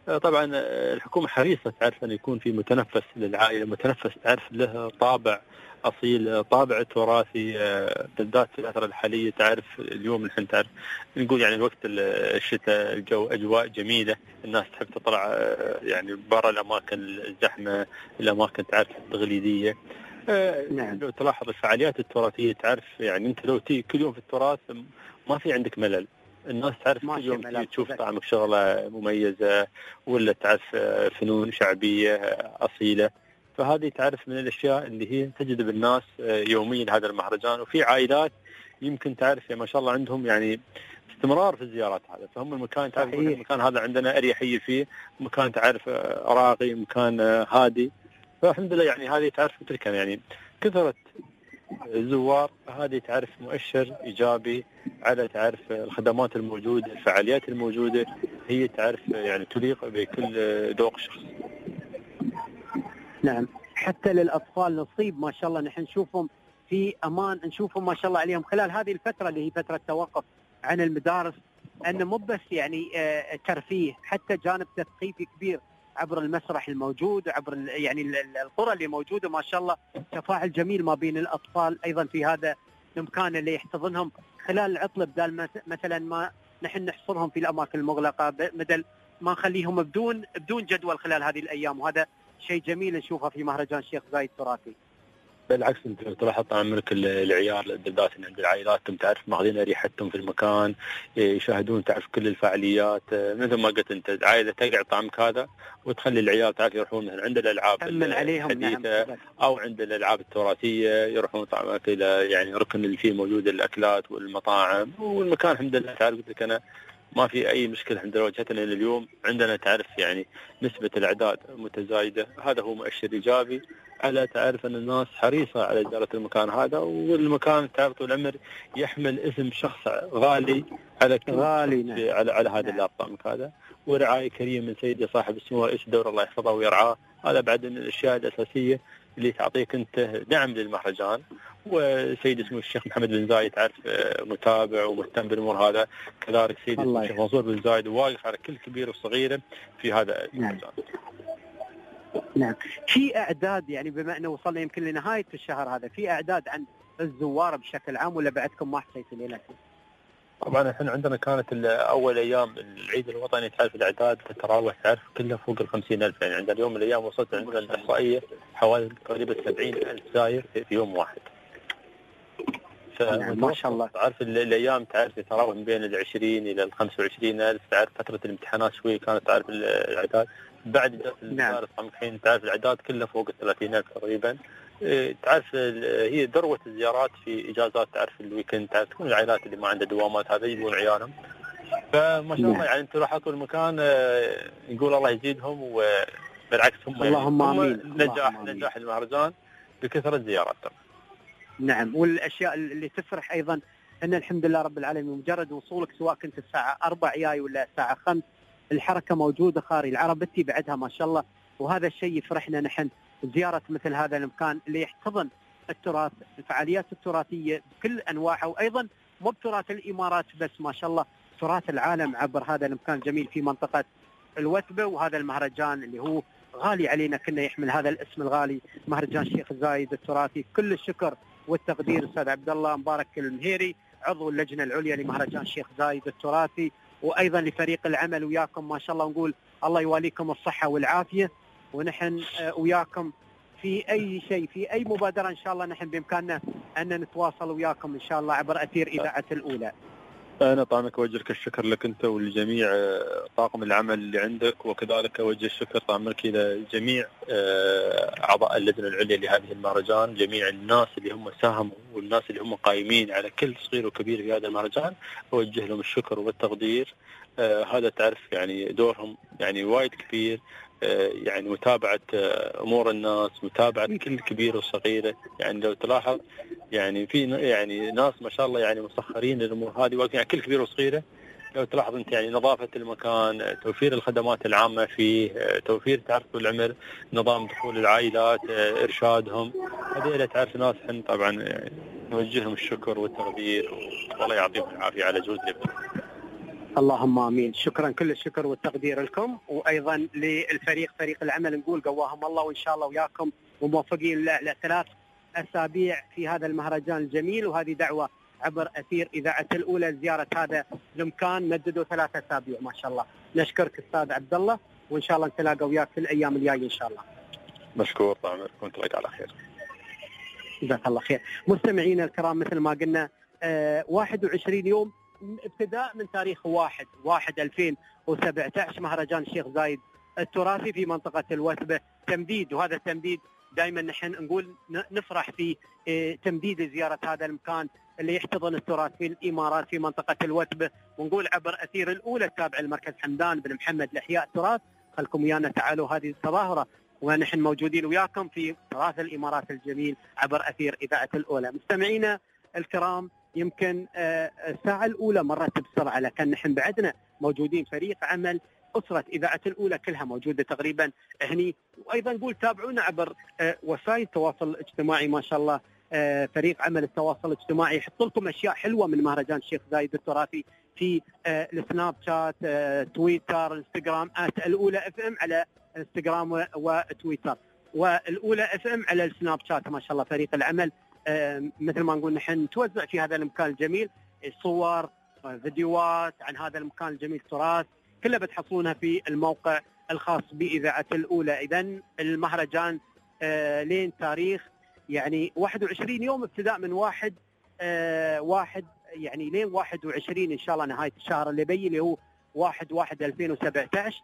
طبعا الحكومة حريصة تعرف أن يكون في متنفس للعائلة، متنفس تعرف له طابع أصيل، طابع تراثي، بالذات في الفترة الحالية. تعرف اليوم نحن تعرف نقول يعني الوقت الشتاء الجو أجواء جميلة، الناس تحب تطلع يعني برا الأماكن الزحمة، الأماكن تعرف التقليدية. نعم. لو تلاحظ الفعاليات التراثية تعرف يعني أنت لو تي كل يوم في التراث ما في عندك ملل، الناس تعرف كل يوم تشوف طعمك شغلة مميزة، ولا تعرف فنون شعبية أصيلة. فهذه تعرف من الأشياء اللي هي تجذب الناس يوميا هذا المهرجان. وفي عائلات يمكن تعرف يعني ما شاء الله عندهم يعني استمرار في الزيارات هذا، فهم المكان تعرف المكان هذا عندنا أريحية فيه، مكان تعرف راقي، مكان هادي. فالحمد لله يعني هذه تعرف تلك يعني كثرة الزوار، هذه تعرف مؤشر إيجابي على تعرف الخدمات الموجودة، الفعاليات الموجودة، هي تعرف يعني تليق بكل ذوق شخص. نعم، حتى للأطفال نصيب ما شاء الله، نحن نشوفهم في أمان، نشوفهم ما شاء الله عليهم خلال هذه الفترة اللي هي فترة توقف عن المدارس، أنه مو بس يعني ترفيه، حتى جانب تثقيفي كبير عبر المسرح الموجود، عبر يعني القرى اللي موجودة ما شاء الله، تفاعل جميل ما بين الأطفال أيضا في هذا المكان اللي يحتضنهم خلال العطلة، بدال مثلا ما نحن نحصرهم في الأماكن المغلقة، بدل ما نخليهم بدون بدون جدول خلال هذه الأيام. وهذا شيء جميل نشوفه في مهرجان الشيخ زايد التراثي. بالعكس انت تلاحظ عمرك العيال بالذات عند العائلات تعرف ماخذين ريحتهم في المكان، يشاهدون تعرف كل الفعاليات، مثل ما قلت انت عائله تقعد طعمك هذا وتخلي العيال تعرف يروحون مثلا عند الالعاب الحديثه، نعم. او عند الالعاب التراثيه يروحون طعمك الى يعني ركن اللي فيه موجود الاكلات والمطاعم، والمكان الحمد لله تعرف قلت لك انا ما في أي مشكلة الحمد لله واجهتنا لأن اليوم عندنا تعرف يعني نسبة الأعداد متزايدة، هذا هو مؤشر إيجابي على تعرف أن الناس حريصة على زيارة المكان هذا، والمكان تعرف طول العمر يحمل اسم شخص غالي على غالي نعم. على على هذا اللقب هذا، ورعاية كريمة من سيدي صاحب السمو رئيس الدولة الله يحفظه ويرعاه. هذا بعد من الأشياء الأساسية اللي تعطيك أنت دعم للمهرجان. وسيد اسمه الشيخ محمد بن زايد تعرف متابع ومهتم بالأمور هذا، كذلك سيد اسمه الشيخ منصور بن زايد واقف على كل كبير وصغيرة في هذا المهرجان. نعم. في أعداد يعني بما أنه وصلنا يمكن لنهاية الشهر هذا، في أعداد عن الزوار بشكل عام ولا بعدكم ما حسيتوا ليلتكم؟ طبعا احنا عندنا كانت اول ايام العيد الوطني تعرف الاعداد تتراوح تعرف كلها فوق الخمسين الف، يعني عندنا اليوم الايام وصلت عندنا الاحصائيه حوالي تقريبا سبعين الف زائر في يوم واحد. يعني ما شاء الله. تعرف الايام تعرف تتراوح من بين العشرين الى الخمسة وعشرين الف، تعرف فتره الامتحانات شوي كانت تعرف الاعداد، بعد جلسه المدارس الحين تعرف الاعداد كلها فوق الثلاثين الف تقريبا. تعرف هي ذروة الزيارات في إجازات تعرف الويكند، تعرف تكون العائلات اللي ما عندها دوامات هذا يجون عيالهم، فما شاء الله يعني انتم لاحظتوا المكان نقول الله يزيدهم، وبالعكس هم اللهم آمين نجاح نجاح المهرجان بكثرة زياراتهم. نعم، والأشياء اللي تفرح أيضا أن الحمد لله رب العالمين مجرد وصولك سواء كنت الساعة أربع جاي ولا الساعة خمس الحركة موجودة خارج العربتي بعدها ما شاء الله، وهذا الشيء يفرحنا نحن زيارة مثل هذا المكان اللي يحتضن التراث، الفعاليات التراثية بكل أنواعها، وأيضا مو بتراث الإمارات بس ما شاء الله، تراث العالم عبر هذا المكان الجميل في منطقة الوثبة. وهذا المهرجان اللي هو غالي علينا كنا يحمل هذا الاسم الغالي، مهرجان الشيخ زايد التراثي. كل الشكر والتقدير أستاذ عبد الله مبارك المهيري عضو اللجنة العليا لمهرجان الشيخ زايد التراثي، وأيضا لفريق العمل وياكم ما شاء الله، نقول الله يواليكم الصحة والعافية، ونحن وياكم في أي شيء في أي مبادرة إن شاء الله نحن بإمكاننا أن نتواصل وياكم إن شاء الله عبر أثير إذاعة الأولى. أنا طبعا أوجه لك الشكر لك أنت ولجميع طاقم العمل اللي عندك، وكذلك أوجه الشكر طبعا إلى جميع أعضاء اللجنة العليا لهذه المهرجان، جميع الناس اللي هم ساهموا والناس اللي هم قائمين على كل صغير وكبير في هذا المهرجان، أوجه لهم الشكر والتقدير. هذا تعرف يعني دورهم يعني وايد كبير، يعني متابعة أمور الناس، متابعة كل كبير وصغيرة. يعني لو تلاحظ يعني في يعني ناس ما شاء الله يعني مسخرين للأمور هذه، يعني كل كبير وصغيرة. لو تلاحظ أنت يعني نظافة المكان، توفير الخدمات العامة فيه، توفير تعرف العمر، نظام دخول العائلات، إرشادهم، هذه تعرف ناس حن طبعا يعني نوجه لهم الشكر والتقدير والله يعطيهم العافية على جهد لهم. اللهم امين. شكرا كل الشكر والتقدير لكم، وايضا للفريق فريق العمل نقول قواهم الله، وان شاء الله وياكم وموفقين له لثلاث اسابيع في هذا المهرجان الجميل. وهذه دعوه عبر اثير اذاعه الاولى لزياره هذا المكان، مددوا ثلاث اسابيع ما شاء الله. نشكرك استاذ عبد الله، وان شاء الله نتلاقى وياك في الايام الجايه ان شاء الله. مشكور طال عمرك ونتلاقى على خير. جزاك الله خير. مستمعينا الكرام، مثل ما قلنا آه واحد وعشرين يوم ابتداء من تاريخ واحد واحد ألفين وسبعة عشر مهرجان الشيخ زايد التراثي في منطقة الوثبة تمديد. وهذا التمديد دائما نحن نقول نفرح في تمديد زيارة هذا المكان اللي يحتضن التراث في الإمارات في منطقة الوثبة، ونقول عبر أثير الأولى التابع لمركز حمدان بن محمد لإحياء التراث. خلكم ويانا تعالوا هذه التظاهرة ونحن موجودين وياكم في تراث الإمارات الجميل عبر أثير إذاعة الأولى. مستمعينا الكرام، يمكن الساعة الأولى مرت بسرعة، لكن نحن بعدنا موجودين فريق عمل أسرة إذاعة الأولى كلها موجودة تقريبا هني. وأيضا نقول تابعونا عبر وسائل التواصل الاجتماعي ما شاء الله. فريق عمل التواصل الاجتماعي يحط لكم أشياء حلوة من مهرجان الشيخ زايد التراثي في السناب شات، تويتر، انستغرام آت الأولى اف ام على انستغرام وتويتر، والأولى اف ام على السناب شات. ما شاء الله فريق العمل مثل ما نقول نحن نتوزع في هذا المكان الجميل صور فيديوهات عن هذا المكان الجميل التراث، كلها بتحصلونها في الموقع الخاص بإذاعة الأولى. إذن المهرجان آه لين تاريخ يعني واحد وعشرين يوم ابتداء من واحد آه واحد يعني لين واحد وعشرين إن شاء الله نهاية الشهر اللي بي اللي هو واحد واحد ألفين وسبعة عشر.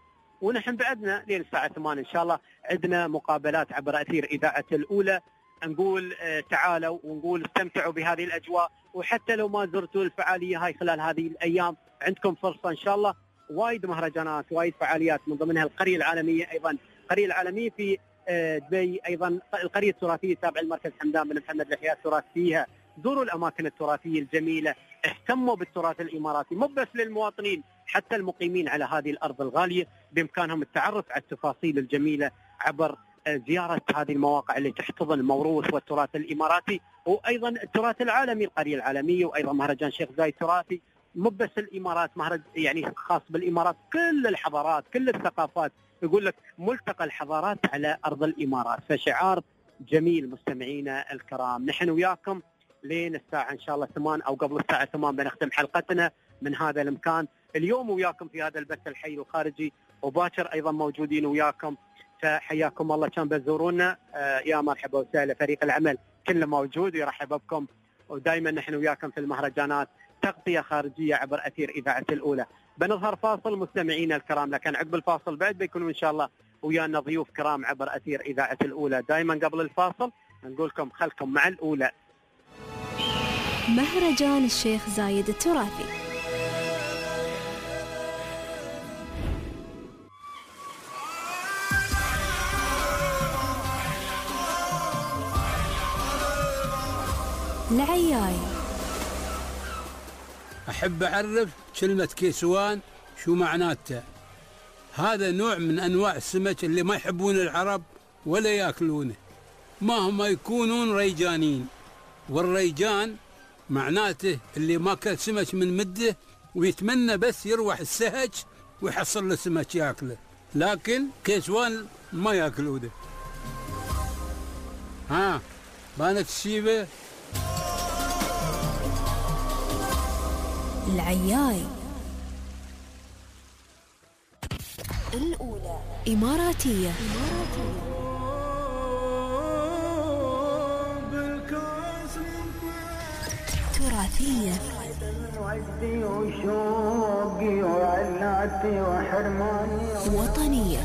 ونحن بعدنا لين الساعة ثمانية إن شاء الله عندنا مقابلات عبر أثير إذاعة الأولى. نقول آه تعالوا ونقول استمتعوا بهذه الأجواء، وحتى لو ما زرتوا الفعالية هاي خلال هذه الأيام عندكم فرصة إن شاء الله. وايد مهرجانات وايد فعاليات من ضمنها القرية العالمية، أيضا القرية العالمية في آه دبي، أيضا القرية التراثية تابعة لمركز حمدان بن محمد لإحياء التراث فيها. زوروا الأماكن التراثية الجميلة، اهتموا بالتراث الإماراتي مو بس للمواطنين، حتى المقيمين على هذه الأرض الغالية بإمكانهم التعرف على التفاصيل الجميلة عبر زيارة هذه المواقع اللي تحتضن الموروث والتراث الإماراتي، وأيضا التراث العالمي القرية العالمية، وأيضا مهرجان شيخ زايد التراثي مو بس الإمارات، مهرجان يعني خاص بالإمارات، كل الحضارات كل الثقافات، يقول لك ملتقى الحضارات على أرض الإمارات. فشعار جميل مستمعينا الكرام. نحن وياكم لين الساعة إن شاء الله ثمان أو قبل الساعة ثمان بنختم حلقتنا من هذا المكان. اليوم وياكم في هذا البث الحي الخارجي، وباكر أيضا موجودين وياكم. فحياكم الله، كان بتزورونا آه يا مرحبا وسهلا. فريق العمل كله موجود ويرحب بكم، ودائما نحن وياكم في المهرجانات تغطية خارجية عبر أثير إذاعة الأولى. بنظهر فاصل مستمعينا الكرام، لكن عقب الفاصل بعد بيكونوا إن شاء الله ويانا ضيوف كرام عبر أثير إذاعة الأولى. دائما قبل الفاصل نقول لكم خلكم مع الأولى. مهرجان الشيخ زايد التراثي. العياي. أحب أعرف كلمة كيسوان شو معناتها. هذا نوع من أنواع السمك اللي ما يحبون العرب ولا يأكلونه مهما يكونون ريجانين، والريجان معناته اللي ما كل سمك من مده ويتمنى بس يروح السهج ويحصل له سمك يأكله، لكن كيسوان ما يأكلونه. ها بانت الشيبة. العياي الأولى إماراتية, إماراتية. تراثية وطنية.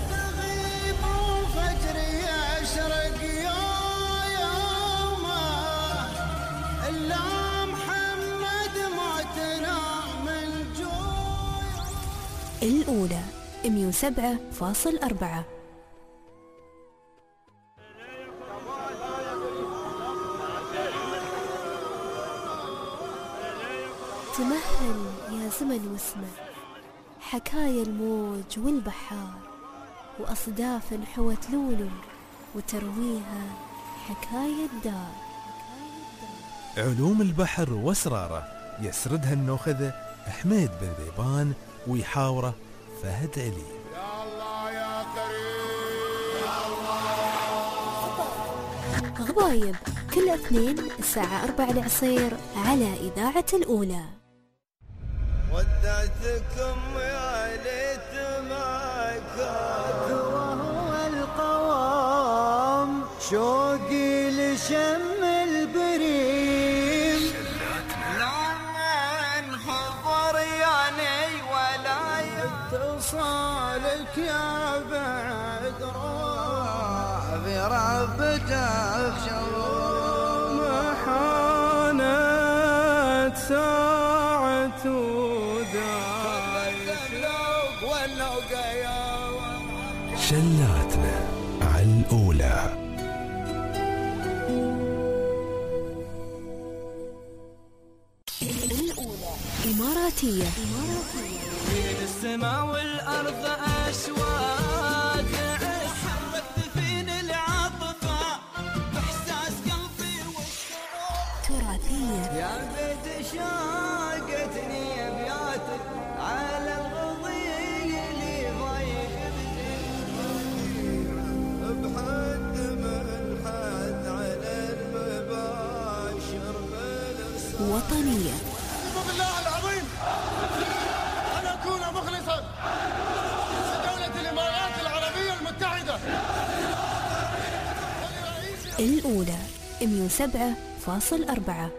الأولى مية وسبعة فاصل أربعة. تمهل يا زمن واسمع حكايا الموج والبحار، وأصداف حوت لولو وترويها حكاية الدار. علوم البحر واسراره يسردها النوخذة حميد بن ذيبان ويحاوره فهد علي. غضايب كل اثنين الساعة أربعة العصير على إذاعة الأولى. ودعتكم يا ليت ما كان وهو القوام شوقي لشم البريم لا انحضر يعني ولا يتصالك يا بعد روح بربته بشوم حانت ساعة شلاتنا على الأولى. الأولى إماراتية. بين السماء والأرض أشواق حركت فيني العاطفة بإحساس قلبي والشعور. تراثية. يا بيت شاقتني أبياتك على الغضية اللي ضايق بحد من حد على المباشر بالصوت. وطنية. بالله العظيم أن أكون مخلصا لدولة الإمارات العربية المتحدة. الأولى مئة وسبعة فاصل أربعة.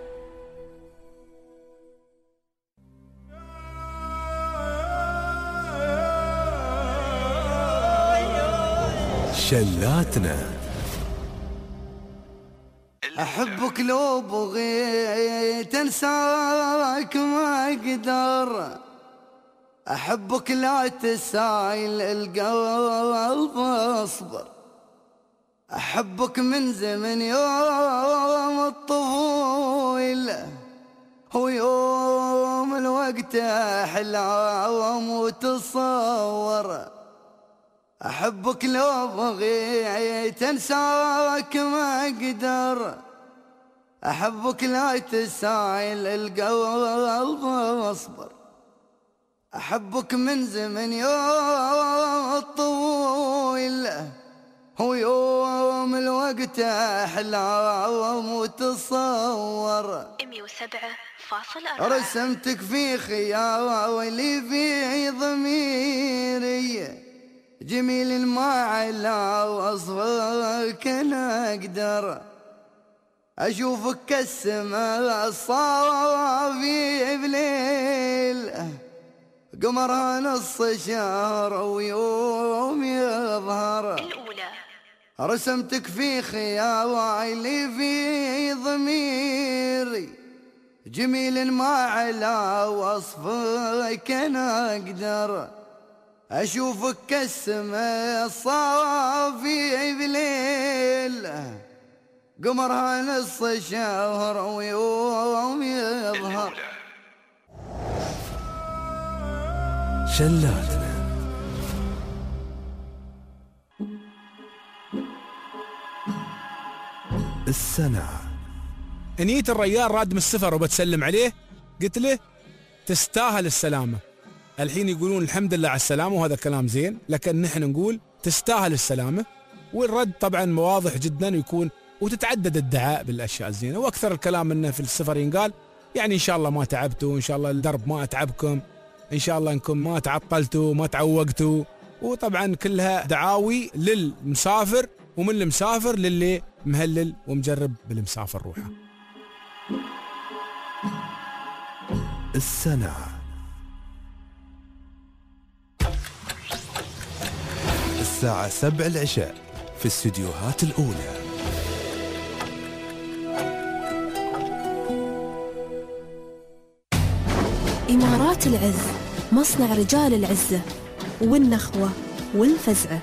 شلاتنا. أحبك لو بغيت أنساك ما أقدر. أحبك لا تسايل القلب أصبر. أحبك من زمن يوم الطفولة ويوم الوقت أحلام وتصور. أحبك لو بغيت أنساك ما أقدر. أحبك لا تسايل القلب أصبر. أحبك من زمن يوم الطويل ويوم الوقت أحلام وتصور. مئة وسبعة فاصل أربعة. رسمتك في خيالي في ضميري جميل ما على وصفك أنا أقدر. أشوفك كالسماء الصافي بليل قمرها نص شهر ويوم يظهر. الأولى رسمتك في خيالي في ضميري جميل ما على وصفك أنا أقدر. أشوفك كالسماء الصافي بليل قمرها نص شهر ويوم يظهر. شلاتنا. السنة. انيت الريال راد من السفر وبتسلم عليه قلت له تستاهل السلامة. الحين يقولون الحمد لله على السلامة وهذا كلام زين، لكن نحن نقول تستاهل السلامة. والرد طبعا واضح جدا ويكون وتتعدد الدعاء بالأشياء الزينة، وأكثر الكلام انه في السفر ينقال يعني إن شاء الله ما تعبتوا، إن شاء الله الدرب ما أتعبكم، إن شاء الله إنكم ما تعطلتوا ما تعوقتوا. وطبعا كلها دعاوي للمسافر ومن المسافر للي مهلل ومجرب بالمسافر روحه. السنة. الساعة سبع العشاء في استديوهات الأولى. إمارات العز، مصنع رجال العزة والنخوة والفزعة.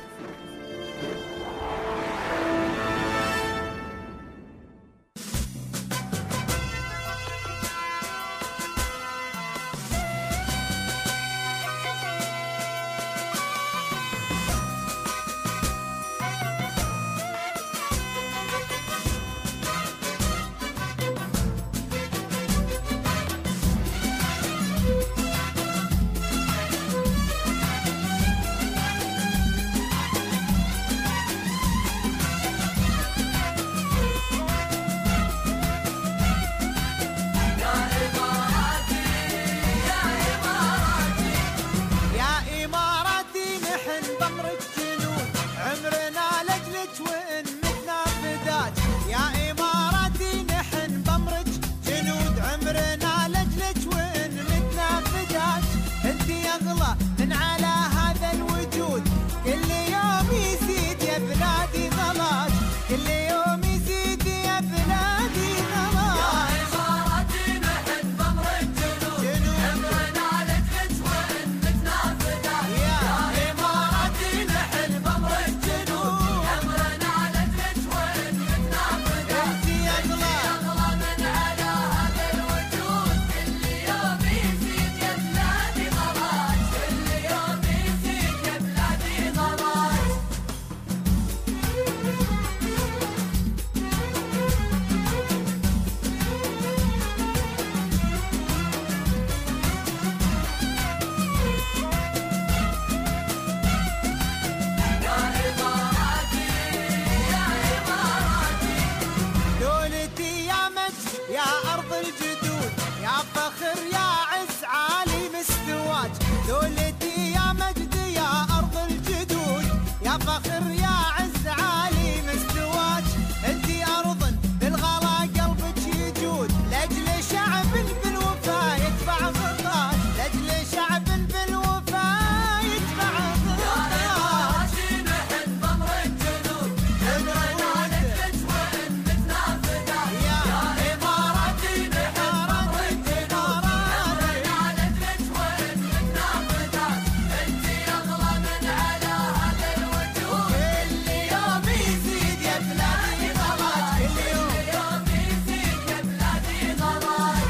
يا فخر يا عز عالي مستواج، انتي ارض بالغلا قلبك يجود، لاجل شعب بالوفا يدفع غطاش، لاجل شعب بالوفا يدفع غطاش. يا نحن بمر الجنود امرنا لك وين متنافذات، يا اماراتي نحن بمر الجنود امرنا لك وين متنافذات، انتي اغلى من على هذا الوجود، كل يوم يزيد يا بلادي غلاج، كل يوم يزيد يا بلادي غلاج.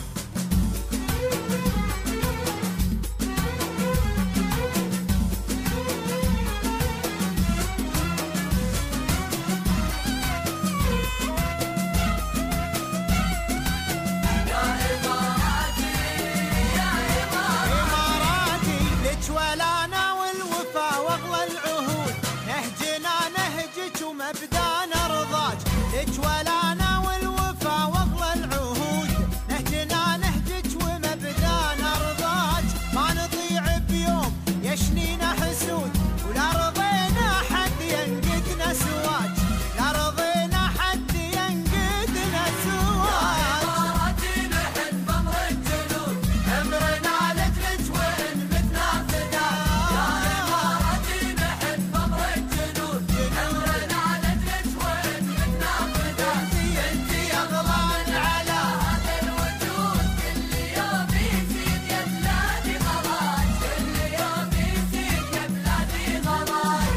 إماراتي لك ولانا والوفا واغلى العهود، نهجنا نهجك ومبدانا رضاج، لك ولانا والوفا واغلى العهود، نهجنا نهجك ومبدانا رضاج، ما نضيع بيوم يشنينا حسود، ولا رضينا حد ينقدنا سواج، لا رضينا حد ينقدنا سواج. إماراتي نحن بمر الجنود امرنا لك وين متنافذات، يا إماراتي نحن بمر الجنود امرنا لك وين متنافذات، انتي اغلى من على هذا الوجود، كل يوم يزيد يا بلادي غلاج، كل يوم يزيد يا بلادي غلاج.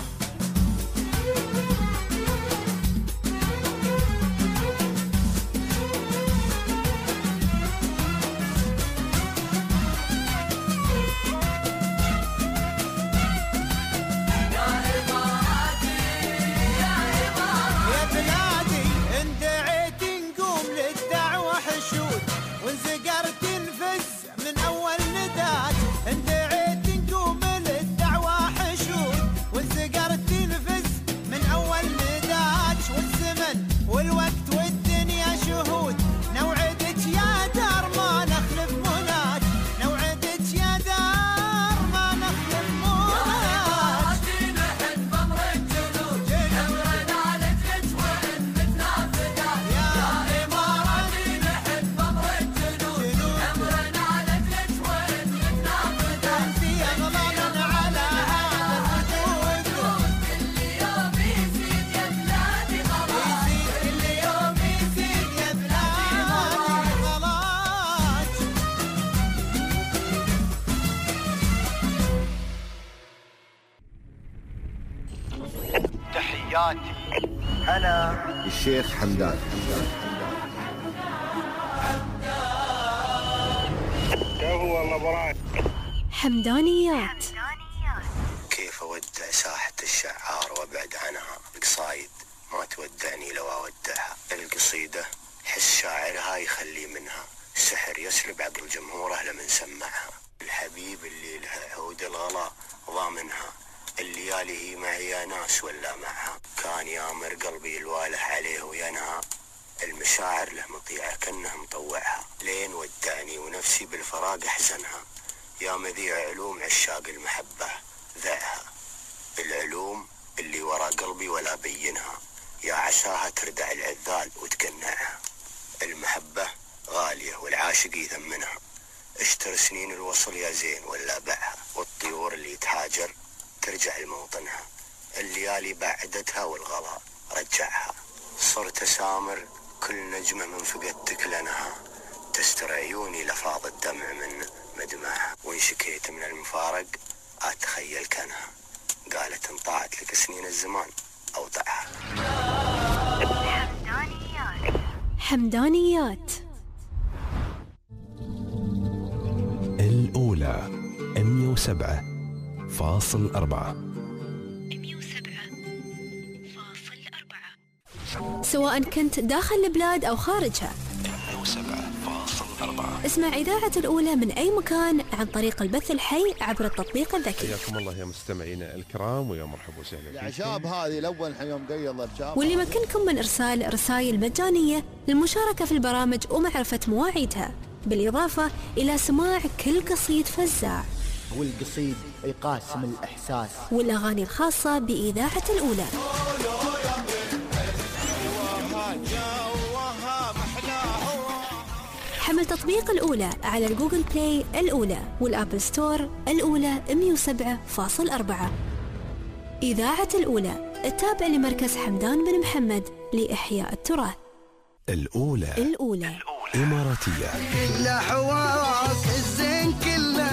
يا بلادي ان دعيتي نقوم للدعوة حشود، وان زقرت نفز من اول نداج، ان دعيتي نقوم للدعوة حشود، وان زقرت نفز من اول نداج، والزمن والوقت والدنيا شهود، نوعدك يا دار ما نخلف مناج، نوعدك يا دار ما نخلف مناج. نحن بمر الجنود امرنا لك وين متنافذات، يا اماراتي نحن بمر الجنود امرنا لك وين متنافذات، انتي اغلى من على هذا الوجود، كل يوم يزيد يا بلادي غلاج، يزيد كل يوم يزيد يا بلادي غلاج. تحياتي أنا الشيخ حمدان. حمدانيات. كيف أودع ساحة الشعار وأبعد عنها، القصايد ما تودعني لو أودعها، القصيدة حس شاعرها يخلي منها سحر يسلب عقل جمهوره لمن سمعها، الحبيب اللي لها عود الغلا ضامنها، الليالي هي معي يا ناس ولا معها، كان يامر قلبي الواله عليه وينهى، المشاعر له مطيعة كأنه مطوعها، لين ودعني ونفسي بالفراق أحزنها، يا مذيع علوم عشاق المحبة ذعها، العلوم اللي ورا قلبي ولا بينها، يا عساها تردع العذال وتقنعها، المحبة غالية والعاشق يثمنها، اشتر سنين الوصل يا زين ولا بعها، والطيور اللي تهاجر ترجع لموطنها، الليالي بعدتها والغلا رجعها، صرت سامر كل نجمة من فقدتك لنها، تستر عيوني لفاض الدمع من مدمعها، وإن شكيت من المفارق أتخيل كانها، قالت إن طاعت لك سنين الزمان أوضعها. حمدانيات. حمدانيات. الأولى مية وسبعة فاصل أربعة. سواء كنت داخل البلاد أو خارجها، مية وسبعة فاصل أربعة. اسمع إذاعة الأولى من أي مكان عن طريق البث الحي عبر التطبيق الذكي. حياكم الله يا مستمعينا الكرام ويا مرحبا وسهلا. الأعشاب هذه الأول يوم قيض الأعشاب. واللي يمكنكم من إرسال رسائل مجانية للمشاركة في البرامج ومعرفة مواعيدها، بالإضافة إلى سماع كل قصيد فزاع. والقصيد يقاسم الإحساس، والأغاني الخاصة بإذاعة الأولى. حمل تطبيق الأولى على الجوجل بلاي الأولى والآبل ستور الأولى مئة وسبعة فاصلة أربعة. إذاعة الأولى التابع لمركز حمدان بن محمد لإحياء التراث. الأولى الأولى إماراتية، كله حواس الزين كله،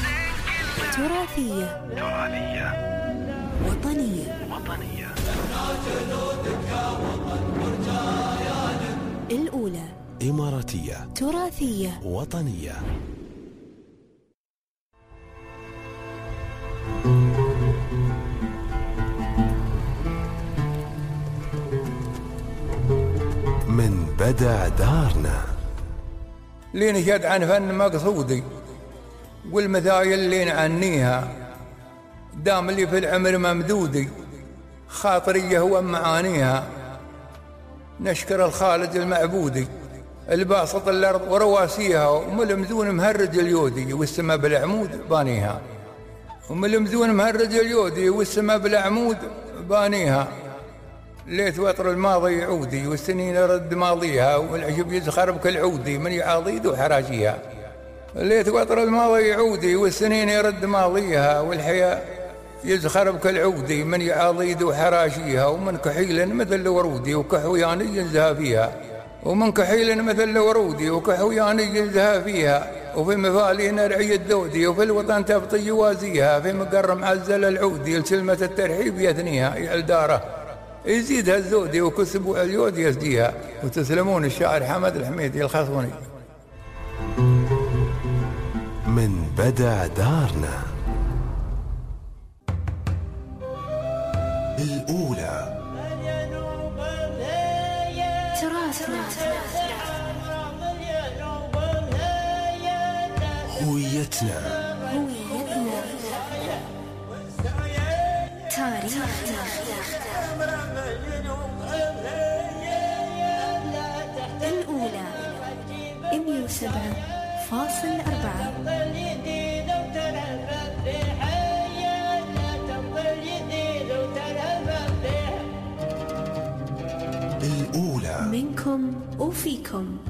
تراثية تراثية، وطنية وطنية. الأولى إماراتية، تراثية، وطنية. من بدع دارنا لين جد عن فن مقصودي، والمثايل اللي نعنيها دام اللي في العمر ممدودي، خاطري هو معانيها. نشكر الخالد المعبودي الباسط الأرض ورواسيها، وملمذون مهرج اليودي والسما بالعمود بانيها، وملمذون مهرج اليودي والسما بالعمود بانيها. ليت وطر الماضي يعودي والسنين رد ماضيها، والعجب يزخر بكل عودي من يعاضيد وحراجيها. ليت وطر الماضي يعودي والسنين يرد ماضيها، والحياة يزخر بكل عودي من يعاضيد وحراشيها. ومن كحيل مثل ورودي وكحوياني ينزها فيها، ومن كحيل مثل ورودي وكحوياني ينزها فيها. وفي مفالي نرعي الدودي وفي الوطن تبطي يوازيها، في مقر معزل العودي لسلمة الترحيب يثنيها. يعل داره يزيدها الزودي وكسبوا اليود يزديها. وتسلمون الشاعر حمد الحميدي الخصوني. من بدع دارنا. الأولى تراثنا، هويتنا، هويتنا، تاريخنا. الأولى مئة وسبعة فاصلة أربعة. الأولى منكم وفيكم.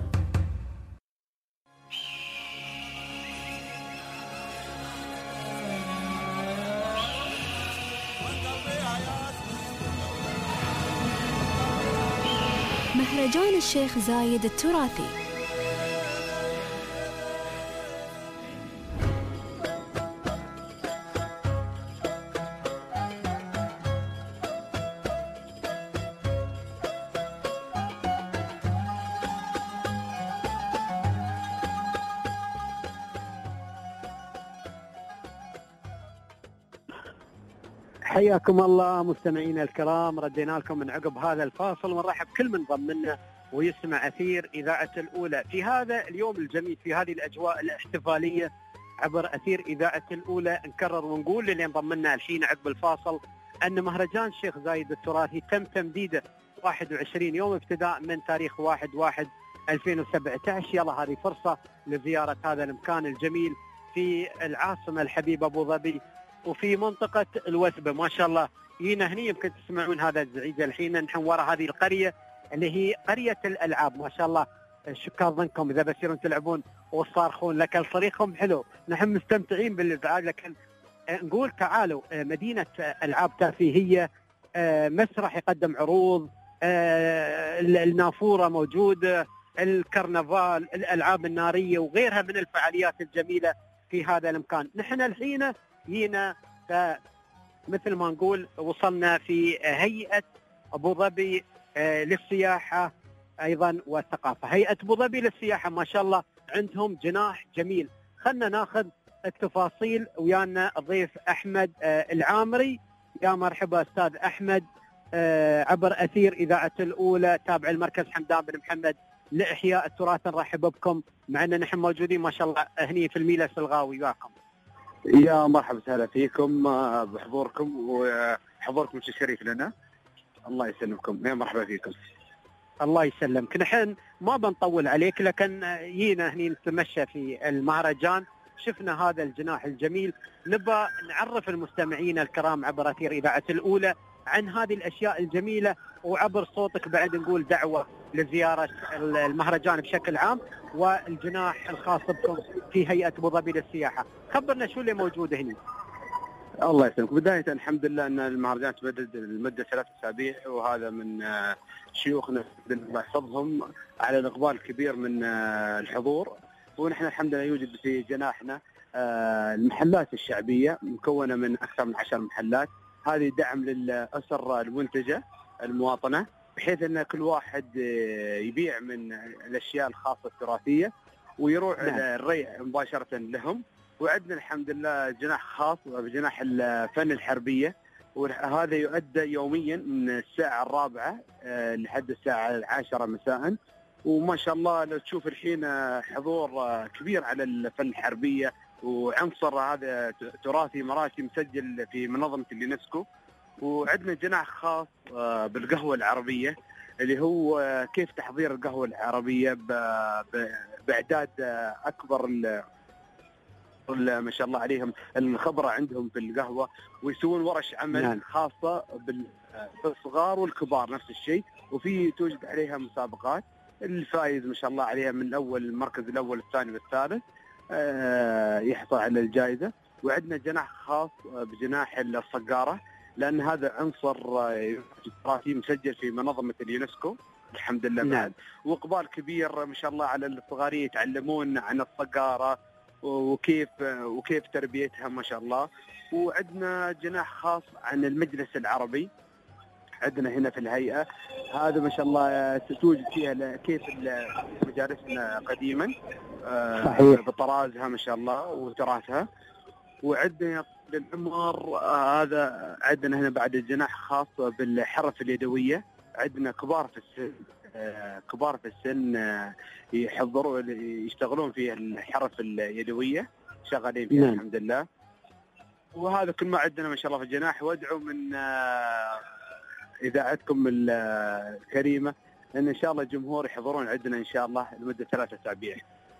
مهرجان الشيخ زايد التراثي. حياكم الله مستمعينا الكرام، ردينا لكم من عقب هذا الفاصل ونرحب كل من ضمنا ويسمع أثير إذاعة الأولى في هذا اليوم الجميل، في هذه الأجواء الاحتفالية عبر أثير إذاعة الأولى. نكرر ونقول للي انضم لنا الحين عقب الفاصل أن مهرجان الشيخ زايد التراثي تم تمديده واحد وعشرين يوم ابتداء من تاريخ واحد واحد ألفين وسبعة عشر. يلا هذه فرصة لزيارة هذا المكان الجميل في العاصمة الحبيبة أبو ظبي وفي منطقة الوثبة. ما شاء الله جينا هني يمكن تسمعون هذا الزعيج الحين. نحن وراء هذه القرية اللي هي قرية الألعاب. ما شاء الله شكر ظنكم إذا بصيرون تلعبون وتصارخون لك صريخهم حلو. نحن مستمتعين بالإبعاد، لكن نقول تعالوا مدينة ألعاب ترفيهية، مسرح يقدم عروض، النافورة موجودة، الكرنفال، الألعاب النارية وغيرها من الفعاليات الجميلة في هذا المكان. نحن الحين جينا مثل ما نقول وصلنا في هيئة أبو ظبي للسياحة أيضا والثقافة. هيئة أبو ظبي للسياحة ما شاء الله عندهم جناح جميل. خلنا ناخذ التفاصيل ويانا الضيف أحمد العامري. يا مرحبا أستاذ أحمد عبر أثير إذاعة الأولى تابع المركز حمدان بن محمد لإحياء التراث. نرحب بكم معنا، نحن موجودين ما شاء الله هني في الميلس الغاوي. وياكم. يا مرحبا وسهلا فيكم بحضوركم، وحضوركم شيء شريف لنا. الله يسلمكم. يا مرحبا فيكم. الله يسلمك. نحن ما بنطول عليك، لكن جينا هني نتمشى في المهرجان شفنا هذا الجناح الجميل. نبى نعرف المستمعين الكرام عبر أثير إذاعة الأولى عن هذه الأشياء الجميلة، وعبر صوتك بعد نقول دعوة لزيارة المهرجان بشكل عام والجناح الخاص بكم في هيئة أبو ظبي للسياحة. خبرنا شو اللي موجود هنا. الله يسلمك. بداية الحمد لله أن المهرجان تمدد لمدة ثلاث أسابيع، وهذا من شيوخنا الله يحفظهم على الإقبال الكبير من الحضور. ونحن الحمد لله يوجد في جناحنا المحلات الشعبية مكونة من أكثر من عشر محلات. هذه دعم للأسر المنتجة المواطنة، بحيث أن كل واحد يبيع من الأشياء الخاصة التراثية ويروح نعم. الريع مباشرة لهم. وعندنا الحمد لله جناح خاص بجناح الفن الحربية، وهذا يؤدى يوميا من الساعة الرابعة لحد الساعة العاشرة مساء. وما شاء الله لو تشوف الحين حضور كبير على الفن الحربية، وعنصر هذا تراثي مراسي مسجل في منظمة اليونسكو. وعندنا جناح خاص بالقهوة العربية اللي هو كيف تحضير القهوة العربية بإعداد أكبر ما شاء الله عليهم الخبرة عندهم في القهوة، ويسوون ورش عمل نعم. خاصة بالصغار والكبار نفس الشيء. وفي توجد عليها مسابقات، الفائز ما شاء الله عليها من أول المركز الأول الثاني والثالث يحصل على الجائزة. وعندنا جناح خاص بجناح الصقارة، لأن هذا عنصر تراثي مسجل في منظمة اليونسكو الحمد لله نعم. بعد وإقبال كبير ما شاء الله على الصغارية يتعلمون عن الصقارة وكيف وكيف تربيتها ما شاء الله. وعندنا جناح خاص عن المجلس العربي عندنا هنا في الهيئة، هذا ما شاء الله توجد فيها كيف مجالسنا قديما صحيح بطرازها ما شاء الله وتراثها. وعندنا للعمر هذا عندنا هنا بعد الجناح خاص بالحرف اليدوية. عندنا كبار في السن كبار في السن يحضروا يشتغلون في الحرف اليدوية شغالين فيها الحمد لله. وهذا كل ما عندنا ما شاء الله في الجناح. وادعو من إذاعتكم الكريمة أن إن شاء الله الجمهور يحضرون عندنا إن شاء الله لمدة ثلاثة أسابيع.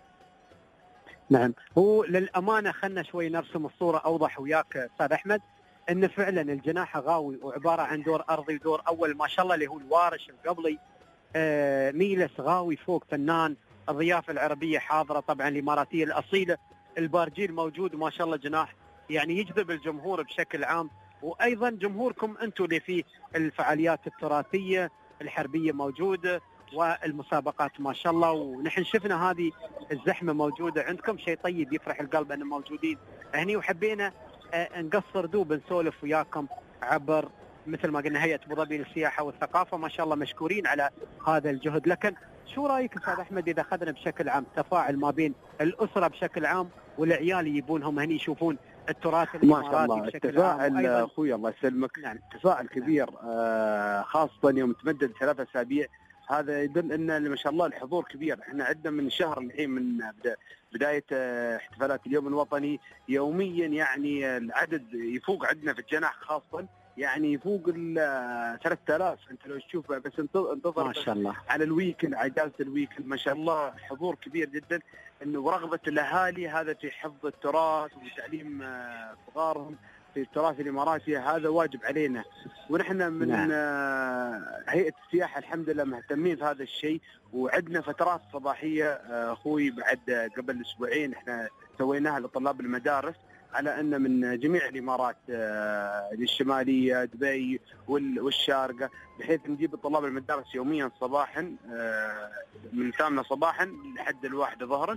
نعم، هو للأمانة خلنا شوي نرسم الصورة أوضح وياك أستاذ أحمد، أن فعلا الجناح غاوي وعبارة عن دور أرضي ودور أول ما شاء الله اللي هو الوارش القبلي. آه ميلس غاوي فوق فنان، الضيافة العربية حاضرة طبعا الإماراتية الأصيلة، البارجيل موجود ما شاء الله. جناح يعني يجذب الجمهور بشكل عام، وأيضا جمهوركم أنتم اللي فيه الفعاليات التراثية الحربية موجودة والمسابقات ما شاء الله. ونحن شفنا هذه الزحمة موجودة عندكم، شيء طيب يفرح القلب أنهم موجودين هني. وحبينا آه نقصر دوب نسولف وياكم عبر مثل ما قلنا هيئة أبو ظبي للسياحة والثقافة ما شاء الله مشكورين على هذا الجهد. لكن شو رأيك أستاذ أحمد إذا أخذنا بشكل عام تفاعل ما بين الأسرة بشكل عام والعيال يبونهم هني يشوفون التراث الإماراتي بشكل عام؟ تفاعل أخوي الله يسلمك نعم. تفاعل كبير نعم. آه خاصة يوم تمدد ثلاثة أسابيع، هذا يدل أن ما شاء الله الحضور كبير. احنا عندنا من شهر الحين من بداية احتفالات اليوم الوطني يوميا يعني العدد يفوق عندنا في الجناح خاصة يعني يفوق ال ثلاثة آلاف. انت لو تشوف بس انتظر ما شاء الله على الويكند اجازة الويكند ما شاء الله حضور كبير جدا. انه ورغبة الاهالي هذا في حفظ التراث وتعليم صغارهم في التراث الاماراتي، هذا واجب علينا. ونحن من نعم. هيئة السياحة الحمد لله مهتمين في هذا الشيء. وعندنا فترات صباحية اخوي بعد قبل اسبوعين احنا سويناها لطلاب المدارس، على أن من جميع الإمارات الشمالية دبي والشارقة، بحيث نجيب الطلاب المدارس يوميا صباحا من ثامنة صباحا لحد الواحدة ظهرا،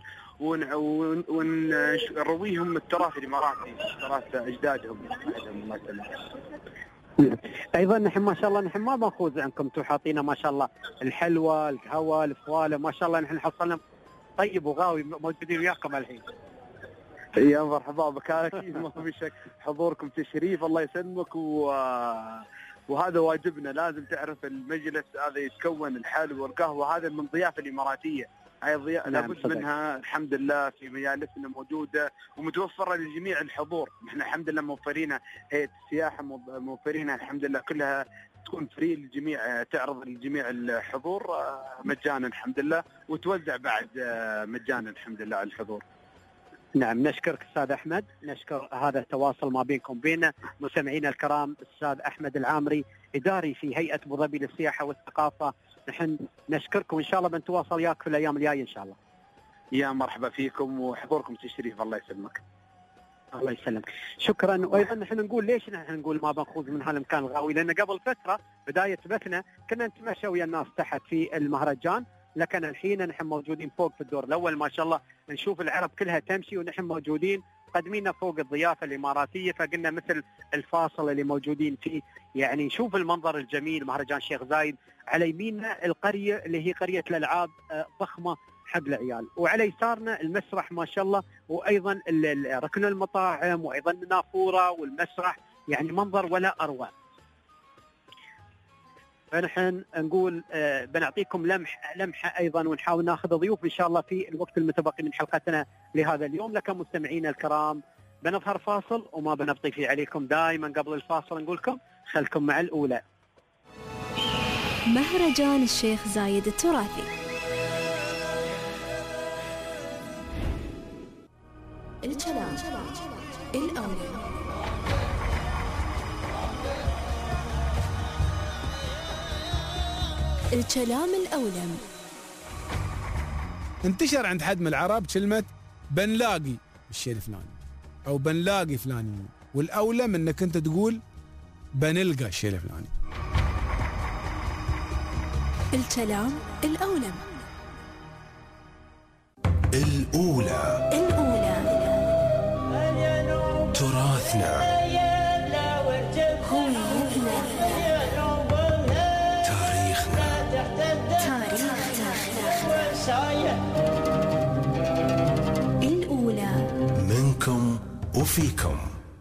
ونرويهم التراث الإماراتي تراث أجدادهم. أيضا نحن ما شاء الله نحن ما مأخوذ عنكم، انتم حاطينا ما شاء الله الحلوى القهوة الفوالة ما شاء الله. نحن حصلنا طيب وغاوي موجودين وياكم الحين. يا مرحبا بك، اكيد ما في شك حضوركم تشريف الله يسلمك. و... وهذا واجبنا، لازم تعرف المجلس هذا يتكون الحلوى والقهوه هذا من ضيافه الاماراتيه، هاي الضيافه نعم لابد منها الحمد لله في مجالسنا موجوده ومتوفره لجميع الحضور. نحن الحمد لله موفرينها، هيئه السياحه موفرينها الحمد لله كلها تكون فري للجميع، تعرض للجميع الحضور مجانا الحمد لله، وتوزع بعد مجانا الحمد لله على الحضور. نعم نشكرك أستاذ أحمد، نشكر هذا التواصل ما بينكم بين مستمعينا الكرام. أستاذ أحمد العامري إداري في هيئة أبو ظبي للسياحة والثقافة، نحن نشكركم وإن شاء الله بنتواصل وياك في الأيام الجاية إن شاء الله. يا مرحبا فيكم وحضوركم تشريف، الله يسلمك. الله يسلمك، شكرا. وايضا نحن نقول ليش نحن نقول ما بنخوض من هالمكان الغاوي، لان قبل فتره بدايه بثنا كنا نتمشى ويا الناس تحت في المهرجان، لكن الحين نحن موجودين فوق في الدور الاول ما شاء الله، نشوف العرب كلها تمشي ونحن موجودين قدمينا فوق الضيافه الاماراتيه، فقلنا مثل الفاصل اللي موجودين فيه، يعني نشوف المنظر الجميل مهرجان الشيخ زايد. على يميننا القريه اللي هي قريه الالعاب ضخمه حق العيال، وعلى يسارنا المسرح ما شاء الله، وايضا ركن المطاعم، وايضا النافوره والمسرح، يعني منظر ولا اروع. فنحن نقول آه بنعطيكم لمح لمحه ايضا، ونحاول ناخذ ضيوف ان شاء الله في الوقت المتبقي من حلقتنا لهذا اليوم. لكن مستمعينا الكرام بنظهر فاصل وما بنبطي فيه عليكم، دائما قبل الفاصل نقول لكم خلكم مع الاولى. مهرجان الشيخ زايد التراثي. الكلام الأولى. الكلام الأولم. انتشر عند حد من العرب كلمة بنلاقي الشيء الفلاني أو بنلاقي فلاني، والأولم أنك أنت تقول بنلقى الشيء الفلاني. الكلام الأولم. الأولى. الأولى. تراثنا، هويتنا، تاريخنا، تاريخنا. الأولى. منكم وفيكم.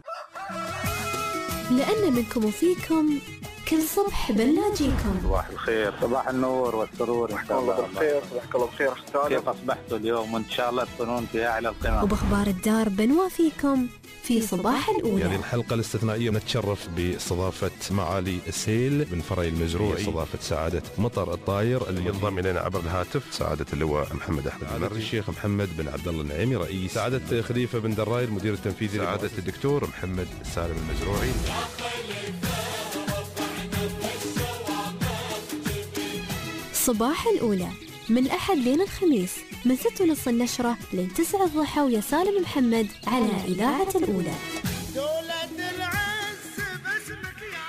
لأن منكم وفيكم كل صبح بنلاقيكم. صباح الخير، صباح النور والسرور ان شاء الله. صباح الخير، صباحك الله بخير استاذ. كيف اصبحتوا اليوم؟ وان شاء الله تكونون في اعلى القمم. وباخبار الدار بنوافيكم في صباح الأولى. يعني الحلقة الاستثنائية نتشرف باستضافة معالي السيل بن فري المزروعي، استضافة سعادة مطر الطاير اللي ينضم إلينا عبر الهاتف سعادة اللواء محمد أحمد، سعادة الشيخ محمد بن عبد الله النعيمي رئيس، سعادة خليفة بن دراي المدير التنفيذي، سعادة الدكتور محمد سالم المزروعي. صباح الأولى من الأحد لين الخميس من ستة ونص النشرة لين تسعة الضحى ويا سالم محمد على إذاعة الأولى. دولة العز باسمك يا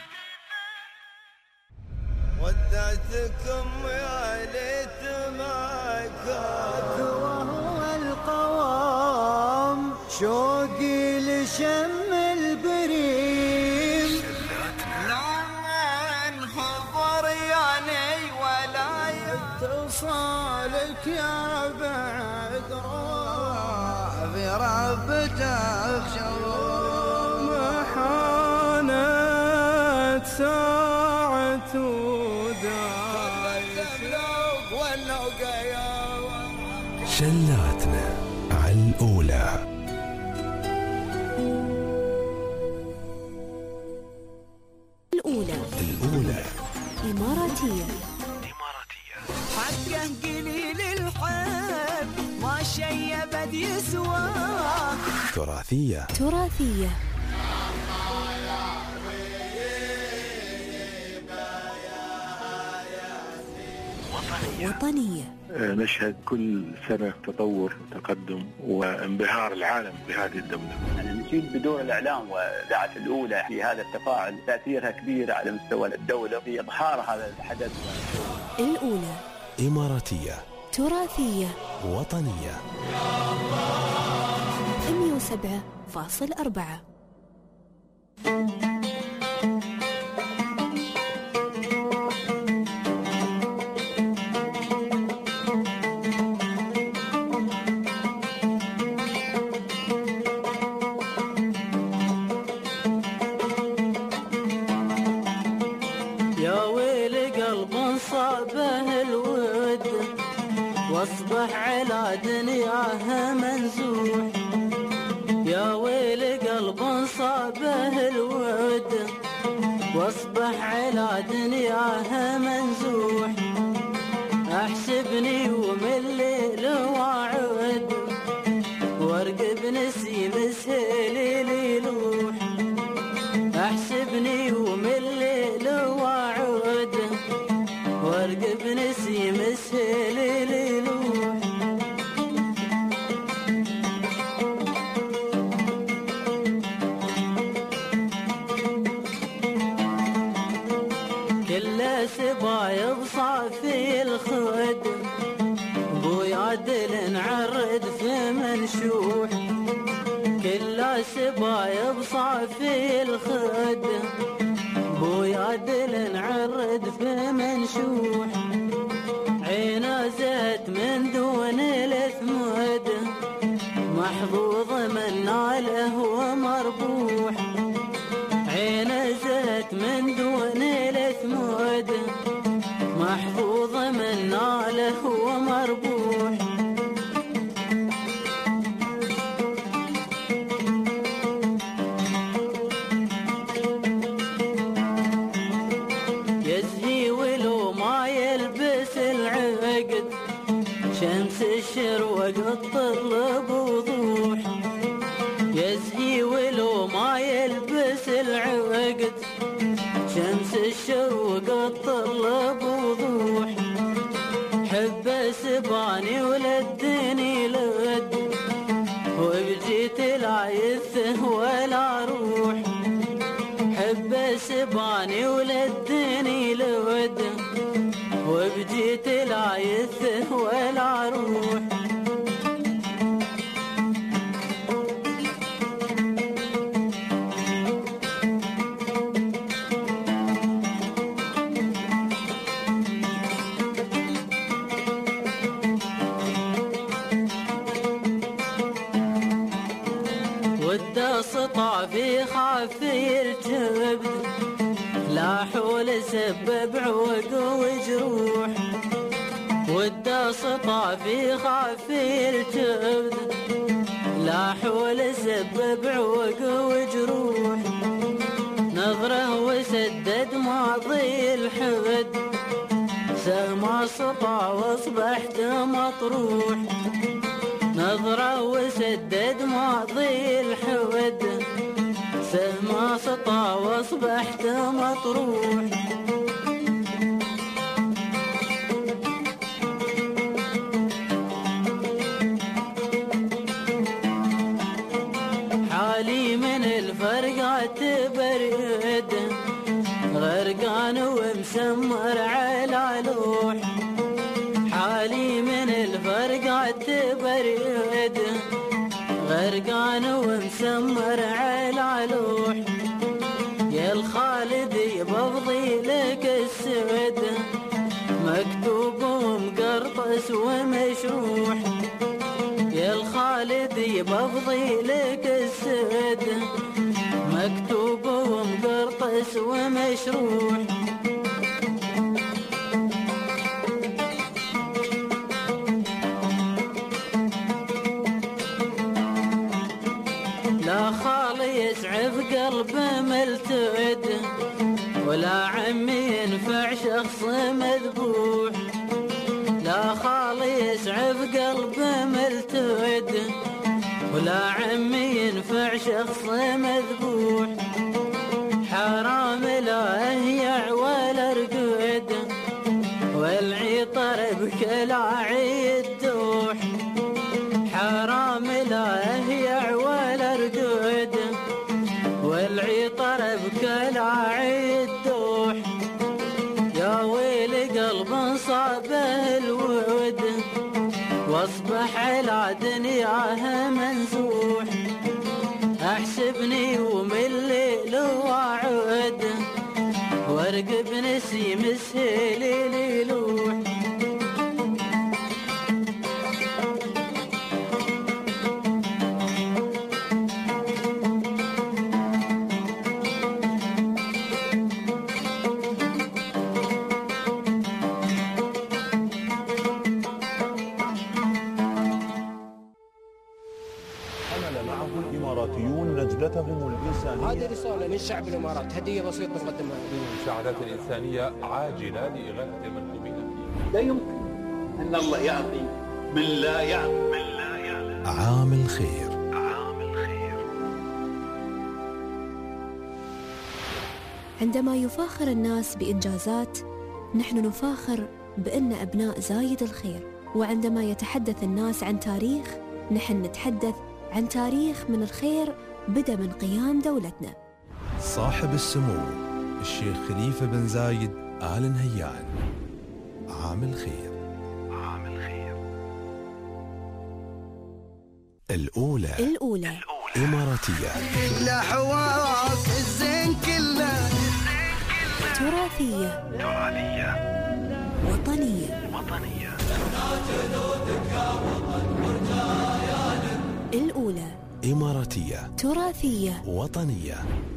ودعتكم يا ليت ما كان وهو القوام شوقي لشم البريم لمن خبر يعني ولا يتصالك يا بعد روح في ربتك شوم حانت ساعة ودايس والنوقة يا شلاتنا على الأولى. الأولى. الأولى. إماراتية. حقه قليل الحب ما شي بد يسوى. تراثية. تراثية. وطنية. نشهد كل سنة تطور وتقدم وانبهار العالم بهذه الدولة. يعني نشيد بدور الإعلام وإذاعة الأولى في هذا التفاعل تأثيرها كبير على مستوى الدولة في إظهار هذا الحدث. الأولى. إماراتية. تراثية. وطنية. مئة وسبعة فاصل أربعة. واصبح على دنياها منزوح يا ويل قلب صابه الود واصبح على دنياها منزوح احسبني ومن الليل واعود ورق بنسيم سهيل يلوح احسبني ومن الليل واعود وارقب نسيم سهيل يلوح كل سبايا بصافي الخد بوي عدل نعرض في منشوح كل سبايا بصافي الخد بوي عدل نعرض في منشوح عينا زهت من دون الاثمد محظوظ من ناله ومربوح عينا زهت من دون الاثمد محفوظ من ناله ومربوح يزهي ولو ما يلبس العقد شمس الشروق تطلب وضوح يزهي ولو ما يلبس العقد شمس الشروق تطلب وضوح حب سباني ولدني لد وبجيت العيثه ولا روح حب سباني ولدني لد وبجيت العيثه ولا روح سطع في خافي الجبد لا حول سبب عوق وجروح ودا سطع في خافي الجبد لا حول سبب عوق وجروح نظره وسدد ماضي الحد سما سطع واصبحت مطروح نظرة وسدد ماضي الحود سما سطع واصبحت مطروح حالي من الفرقات بريد غرقان ومسمر على لوح حالي من الفرقات بريد غرقان ومسمر على لوح يا الخالدي بفضي لك السعد مكتوب ومقرطس ومشروح يا الخالدي بفضي لك السعد مكتوب ومقرطس ومشروح لا خالي يسعف قلبه ملتعد ولا عمي ينفع شخص مذبوح لا خالي يسعف قلبه ملتعد ولا عمي ينفع شخص مذبوح حرام لا يهيع ولا رقد والعطر بكلاعي الدوح حرام لا يهيع ولا رقد والعطر بكلاعي الدوح يا ويل قلب صابه الوعد واصبح على دنياه منزوح احسبني ومن الليل واعود وارقب نسيم السيل يلوح الإماراتيون نجدتهم الإنسانية. هذه رسالة من شعب الإمارات، هدية بسيطة نقدمها. مساعدات إنسانية عاجلة لإغاثة المنكوبين. لا يمكن أن الله يعطي من لا يعطي من لا يعلم. عام الخير. عام عندما يفاخر الناس بإنجازات، نحن نفاخر بأن أبناء زايد الخير. وعندما يتحدث الناس عن تاريخ، نحن نتحدث عن تاريخ من الخير بدأ من قيام دولتنا. صاحب السمو الشيخ خليفة بن زايد آل نهيان، عام الخير. عام الخير. الأولى الأولى إماراتية. لا حواس الزين كله. تراثية. تراثية. وطنية. وطنية. الأولى إماراتية. تراثية. وطنية.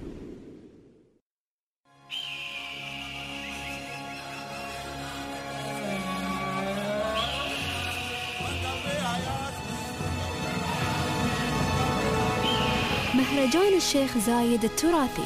مهرجان الشيخ زايد التراثي.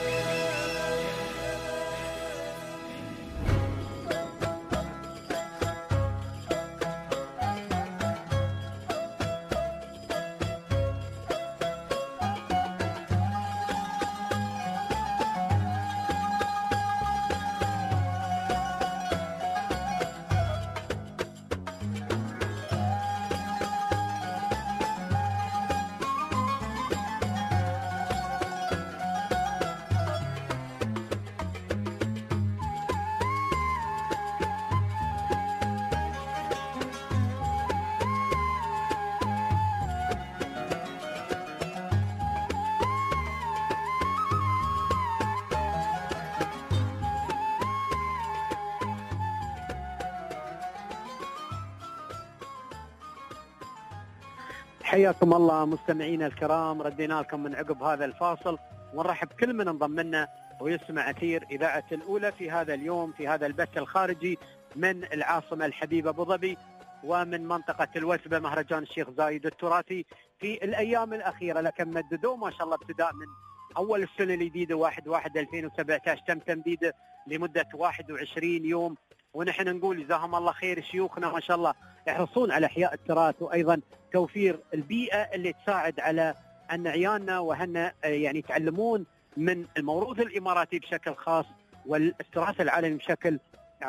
حياكم الله مستمعينا الكرام، ردينا لكم من عقب هذا الفاصل ونرحب كل من انضم لنا ويسمع أثير إذاعة الأولى في هذا اليوم في هذا البث الخارجي من العاصمة الحبيبة أبو ظبي ومن منطقة الوثبة، مهرجان الشيخ زايد التراثي في الأيام الأخيرة. لكن مددوه ما شاء الله ابتداء من أول السنة الجديدة واحد واحد ألفين وسبعة عشر تم تمديده لمدة واحد وعشرين يوم، ونحن نقول جزاهم الله خير شيوخنا ما شاء الله يحرصون على إحياء التراث وأيضا توفير البيئة اللي تساعد على أن عيالنا وهن يعني يتعلمون من الموروث الإماراتي بشكل خاص والتراث العالمي بشكل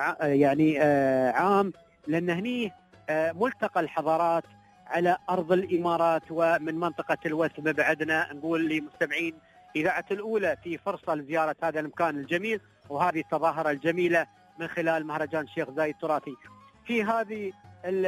يعني عام، لأن هني ملتقى الحضارات على أرض الإمارات ومن منطقة الوثبة. بعدنا نقول لمستمعين إذاعة الأولى في فرصة لزيارة هذا المكان الجميل وهذه التظاهرة الجميلة من خلال مهرجان الشيخ زايد التراثي. في هذه ال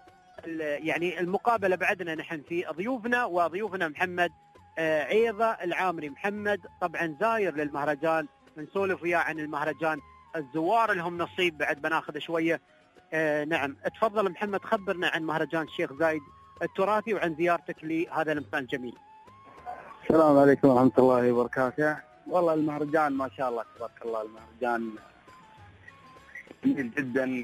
ال يعني المقابلة بعدنا نحن في ضيوفنا وضيوفنا محمد عيضة العامري. محمد طبعا زاير للمهرجان، بنسولف وياه عن المهرجان، الزوار لهم نصيب بعد بناخذ شوية. آه نعم، تفضل محمد، خبرنا عن مهرجان الشيخ زايد التراثي وعن زيارتك لهذا المكان الجميل. السلام عليكم ورحمة الله وبركاته. والله المهرجان ما شاء الله تبارك الله، المهرجان جميل جدا.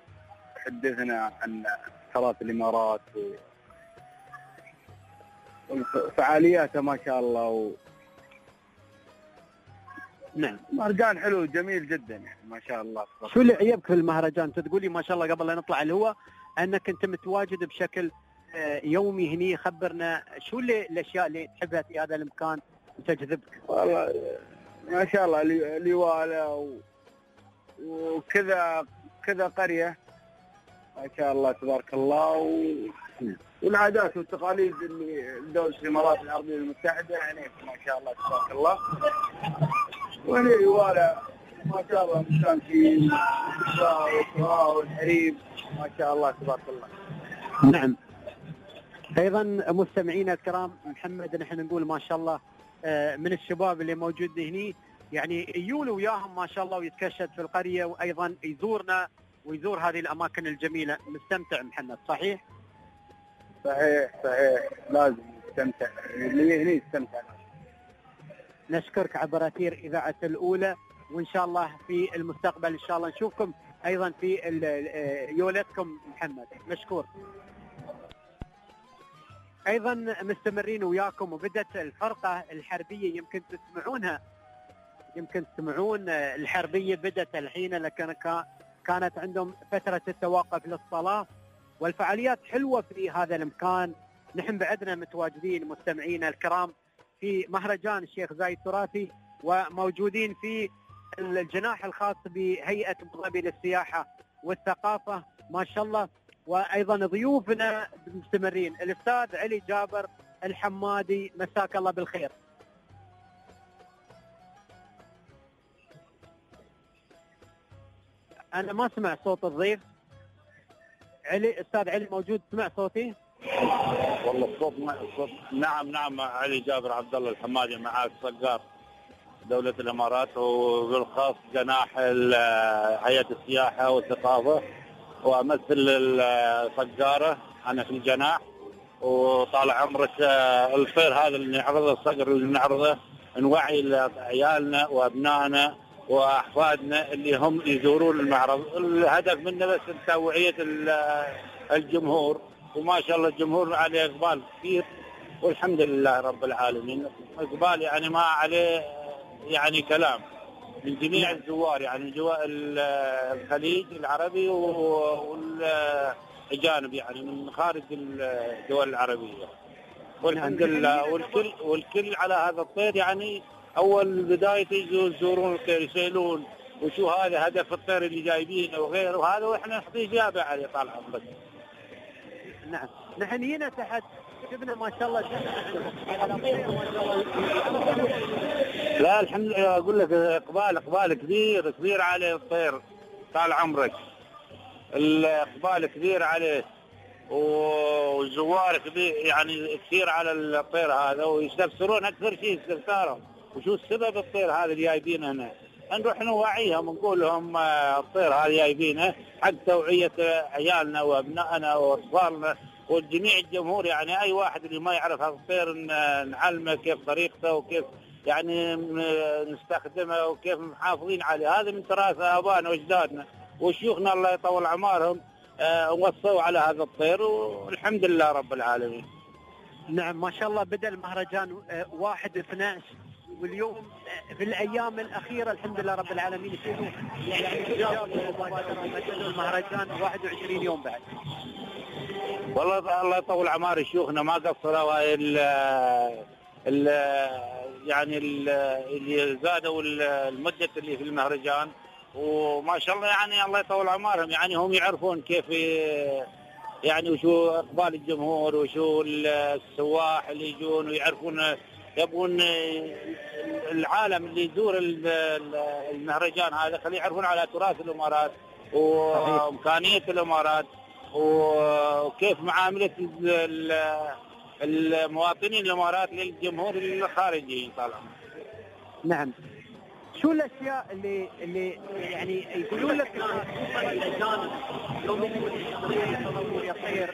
حدثنا عن تراث الإمارات وفعالياته ما شاء الله و... نعم، مهرجان حلو جميل جدا يعني ما شاء الله. شو اللي عيبك في المهرجان؟ انت تقولي ما شاء الله قبل لا نطلع الهواء انك انت متواجد بشكل يومي هني، خبرنا شو اللي الاشياء اللي تحبها في هذا المكان وتجذبك؟ والله ما شاء الله لواله و... وكذا كذا قريه ما شاء الله تبارك الله و... والعادات والتقاليد اللي دولة الامارات العربيه المتحده يعني ما شاء الله تبارك الله. وهنا يوالا ما شاء الله مكان فيه الصغار والحريم ما شاء الله تبارك الله. نعم، ايضا مستمعينا الكرام محمد نحن نقول ما شاء الله من الشباب اللي موجود هني يعني يجولوا وياهم ما شاء الله ويتكشف في القريه وايضا يزورنا ويزور هذه الاماكن الجميله. مستمتع محمد صحيح؟ صحيح صحيح لازم نستمتع، اللي هني يستمتع. نشكرك عبر أثير إذاعة الأولى، وإن شاء الله في المستقبل إن شاء الله نشوفكم أيضا في يولتكم محمد. مشكور. أيضا مستمرين وياكم وبدت الفرقة الحربية، يمكن تسمعونها يمكن تسمعون الحربية بدت الحين، لكن كانت عندهم فترة التوقف للصلاة والفعاليات حلوة في هذا المكان. نحن بعدنا متواجدين مستمعينا الكرام في مهرجان الشيخ زايد التراثي وموجودين في الجناح الخاص بهيئة أبو ظبي للسياحة والثقافة ما شاء الله. وأيضا ضيوفنا مستمرين الأستاذ علي جابر الحمادي، مساك الله بالخير. أنا ما سمع صوت الضيف. علي، أستاذ علي موجود؟ سمع صوتي؟ والله الصوت الصوت نعم نعم علي جابر عبد الله الحمادي معاك صقار دولة الإمارات، وبالخاص جناح هيئة السياحة والثقافة، وأمثل الصقارة أنا في الجناح. وطال عمرك الخير هذا اللي نعرضه، الصقر اللي نعرضه، نوعي عيالنا وأبنائنا وأحفادنا اللي هم يزورون المعرض. الهدف منه بس توعية الجمهور، وما شاء الله الجمهور عليه إقبال كثير والحمد لله رب العالمين. إقبال يعني ما عليه يعني كلام من جميع الزوار، يعني من جوا الخليج العربي والأجانب يعني من خارج الدول العربية، والحمد لله. والكل والكل على هذا الطير، يعني أول بداية يزورون الطير يسألون وشو هذا هدف الطير اللي جايبينه وغيره وهذا، وإحنا نعطيه إجابة عليه طال عمرك. نعم، نحن هنا تحت شفنا ما شاء الله لا الحمد لله. أقول لك إقبال إقبال كبير كبير عليه الطير طال عمرك، الإقبال كبير عليه والزوار كبير يعني كثير على الطير هذا، ويستفسرون أكثر شيء استفسارهم وشو السبب الطير هذا اللي جايبينه هنا. نروح نوعيهم ونقول لهم الطير هذا جايبينه حق توعية عيالنا وأبنائنا وأطفالنا والجميع الجمهور، يعني أي واحد اللي ما يعرف هذا الطير نعلمه كيف طريقته وكيف يعني نستخدمه وكيف محافظين عليه. هذا من تراث آبائنا وأجدادنا وشيوخنا الله يطول أعمارهم، وصوا على هذا الطير والحمد لله رب العالمين. نعم ما شاء الله. بدأ المهرجان واحد اثناشر واليوم في الأيام الأخيرة الحمد لله رب العالمين يصيروا يعني المهرجان واحد وعشرين يوم بعد. والله الله يطول أعمار شيوخنا ما قصروا ال ال يعني ال اللي زادوا المدة اللي في المهرجان، وما شاء الله يعني الله يطول أعمارهم، يعني هم يعرفون كيف يعني وشو إقبال الجمهور وشو السواح اللي يجون، ويعرفون يبغون العالم اللي يزور المهرجان هذا خليه يعرفون على تراث الإمارات وإمكانية الإمارات وكيف معاملة المواطنين الإمارات للجمهور الخارجي طال عمرك. نعم. شو الأشياء اللي اللي يعني يقولون لك الأجانب يوم يطير؟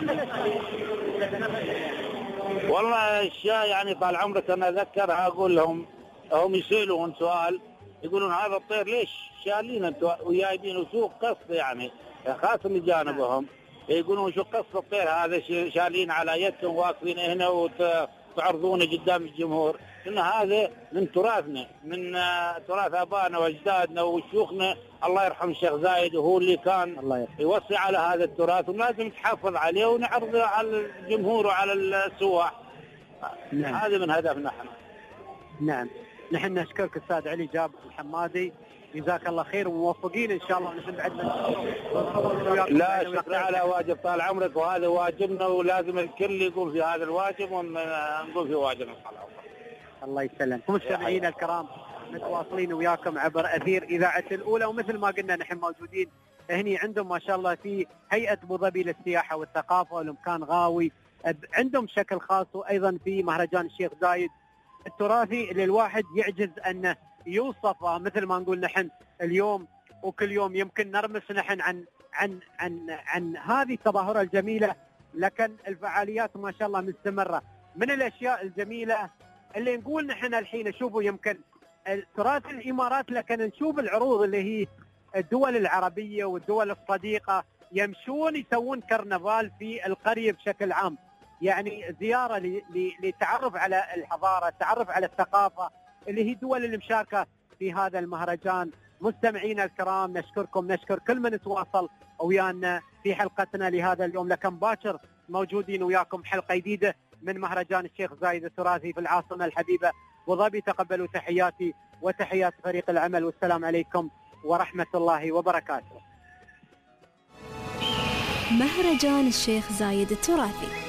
والله أشياء يعني طال عمرك أنا أذكرها أقول لهم، هم يسألون سؤال يقولون هذا الطير ليش شالين أنتوا وجايبين وشو قصة، يعني خاصة اللي جانبهم يقولون شو قصة الطير هذا شالين على يدكم واقفين هنا وتعرضونه قدام الجمهور. إن هذا من تراثنا، من تراث آبائنا وأجدادنا وشيوخنا الله يرحم الشيخ زايد، وهو اللي كان يوصي على هذا التراث ولازم تحافظ عليه ونعرضه على الجمهور وعلى السواح. نعم. هذا من هدفنا احنا. نعم. نحن نشكرك أستاذ علي جابر الحمادي، جزاك الله خير وموفقين إن شاء الله. نحن بعدنا لا شكر على واجب طال عمرك، وهذا واجبنا ولازم الكل يقوم في هذا الواجب ونقوم في واجبنا طال عمرك. الله يسلمك. مستمعينا الكرام متواصلين وياكم عبر أثير إذاعة الأولى، ومثل ما قلنا نحن موجودين هني عندهم ما شاء الله في هيئة أبو ظبي للسياحة والثقافة والمكان غاوي عندهم شكل خاص، وأيضا في مهرجان الشيخ زايد التراثي اللي الواحد يعجز أنه يوصف. مثل ما نقول نحن اليوم وكل يوم يمكن نرمس نحن عن عن عن عن هذه التظاهرة الجميلة، لكن الفعاليات ما شاء الله مستمرة. من الأشياء الجميلة اللي نقول نحن الحين شوفوا يمكن تراث الإمارات، لكن نشوف العروض اللي هي الدول العربية والدول الصديقة يمشون يسوون كرنفال في القرية بشكل عام، يعني زيارة لتعرف على الحضارة، تعرف على الثقافة اللي هي دول المشاركة في هذا المهرجان. مستمعينا الكرام نشكركم، نشكر كل من تواصل ويانا في حلقتنا لهذا اليوم، لكن باكر موجودين وياكم حلقة جديدة من مهرجان الشيخ زايد التراثي في العاصمة الحبيبة ظبي. تقبلوا تحياتي وتحيات فريق العمل، والسلام عليكم ورحمة الله وبركاته. مهرجان الشيخ زايد التراثي.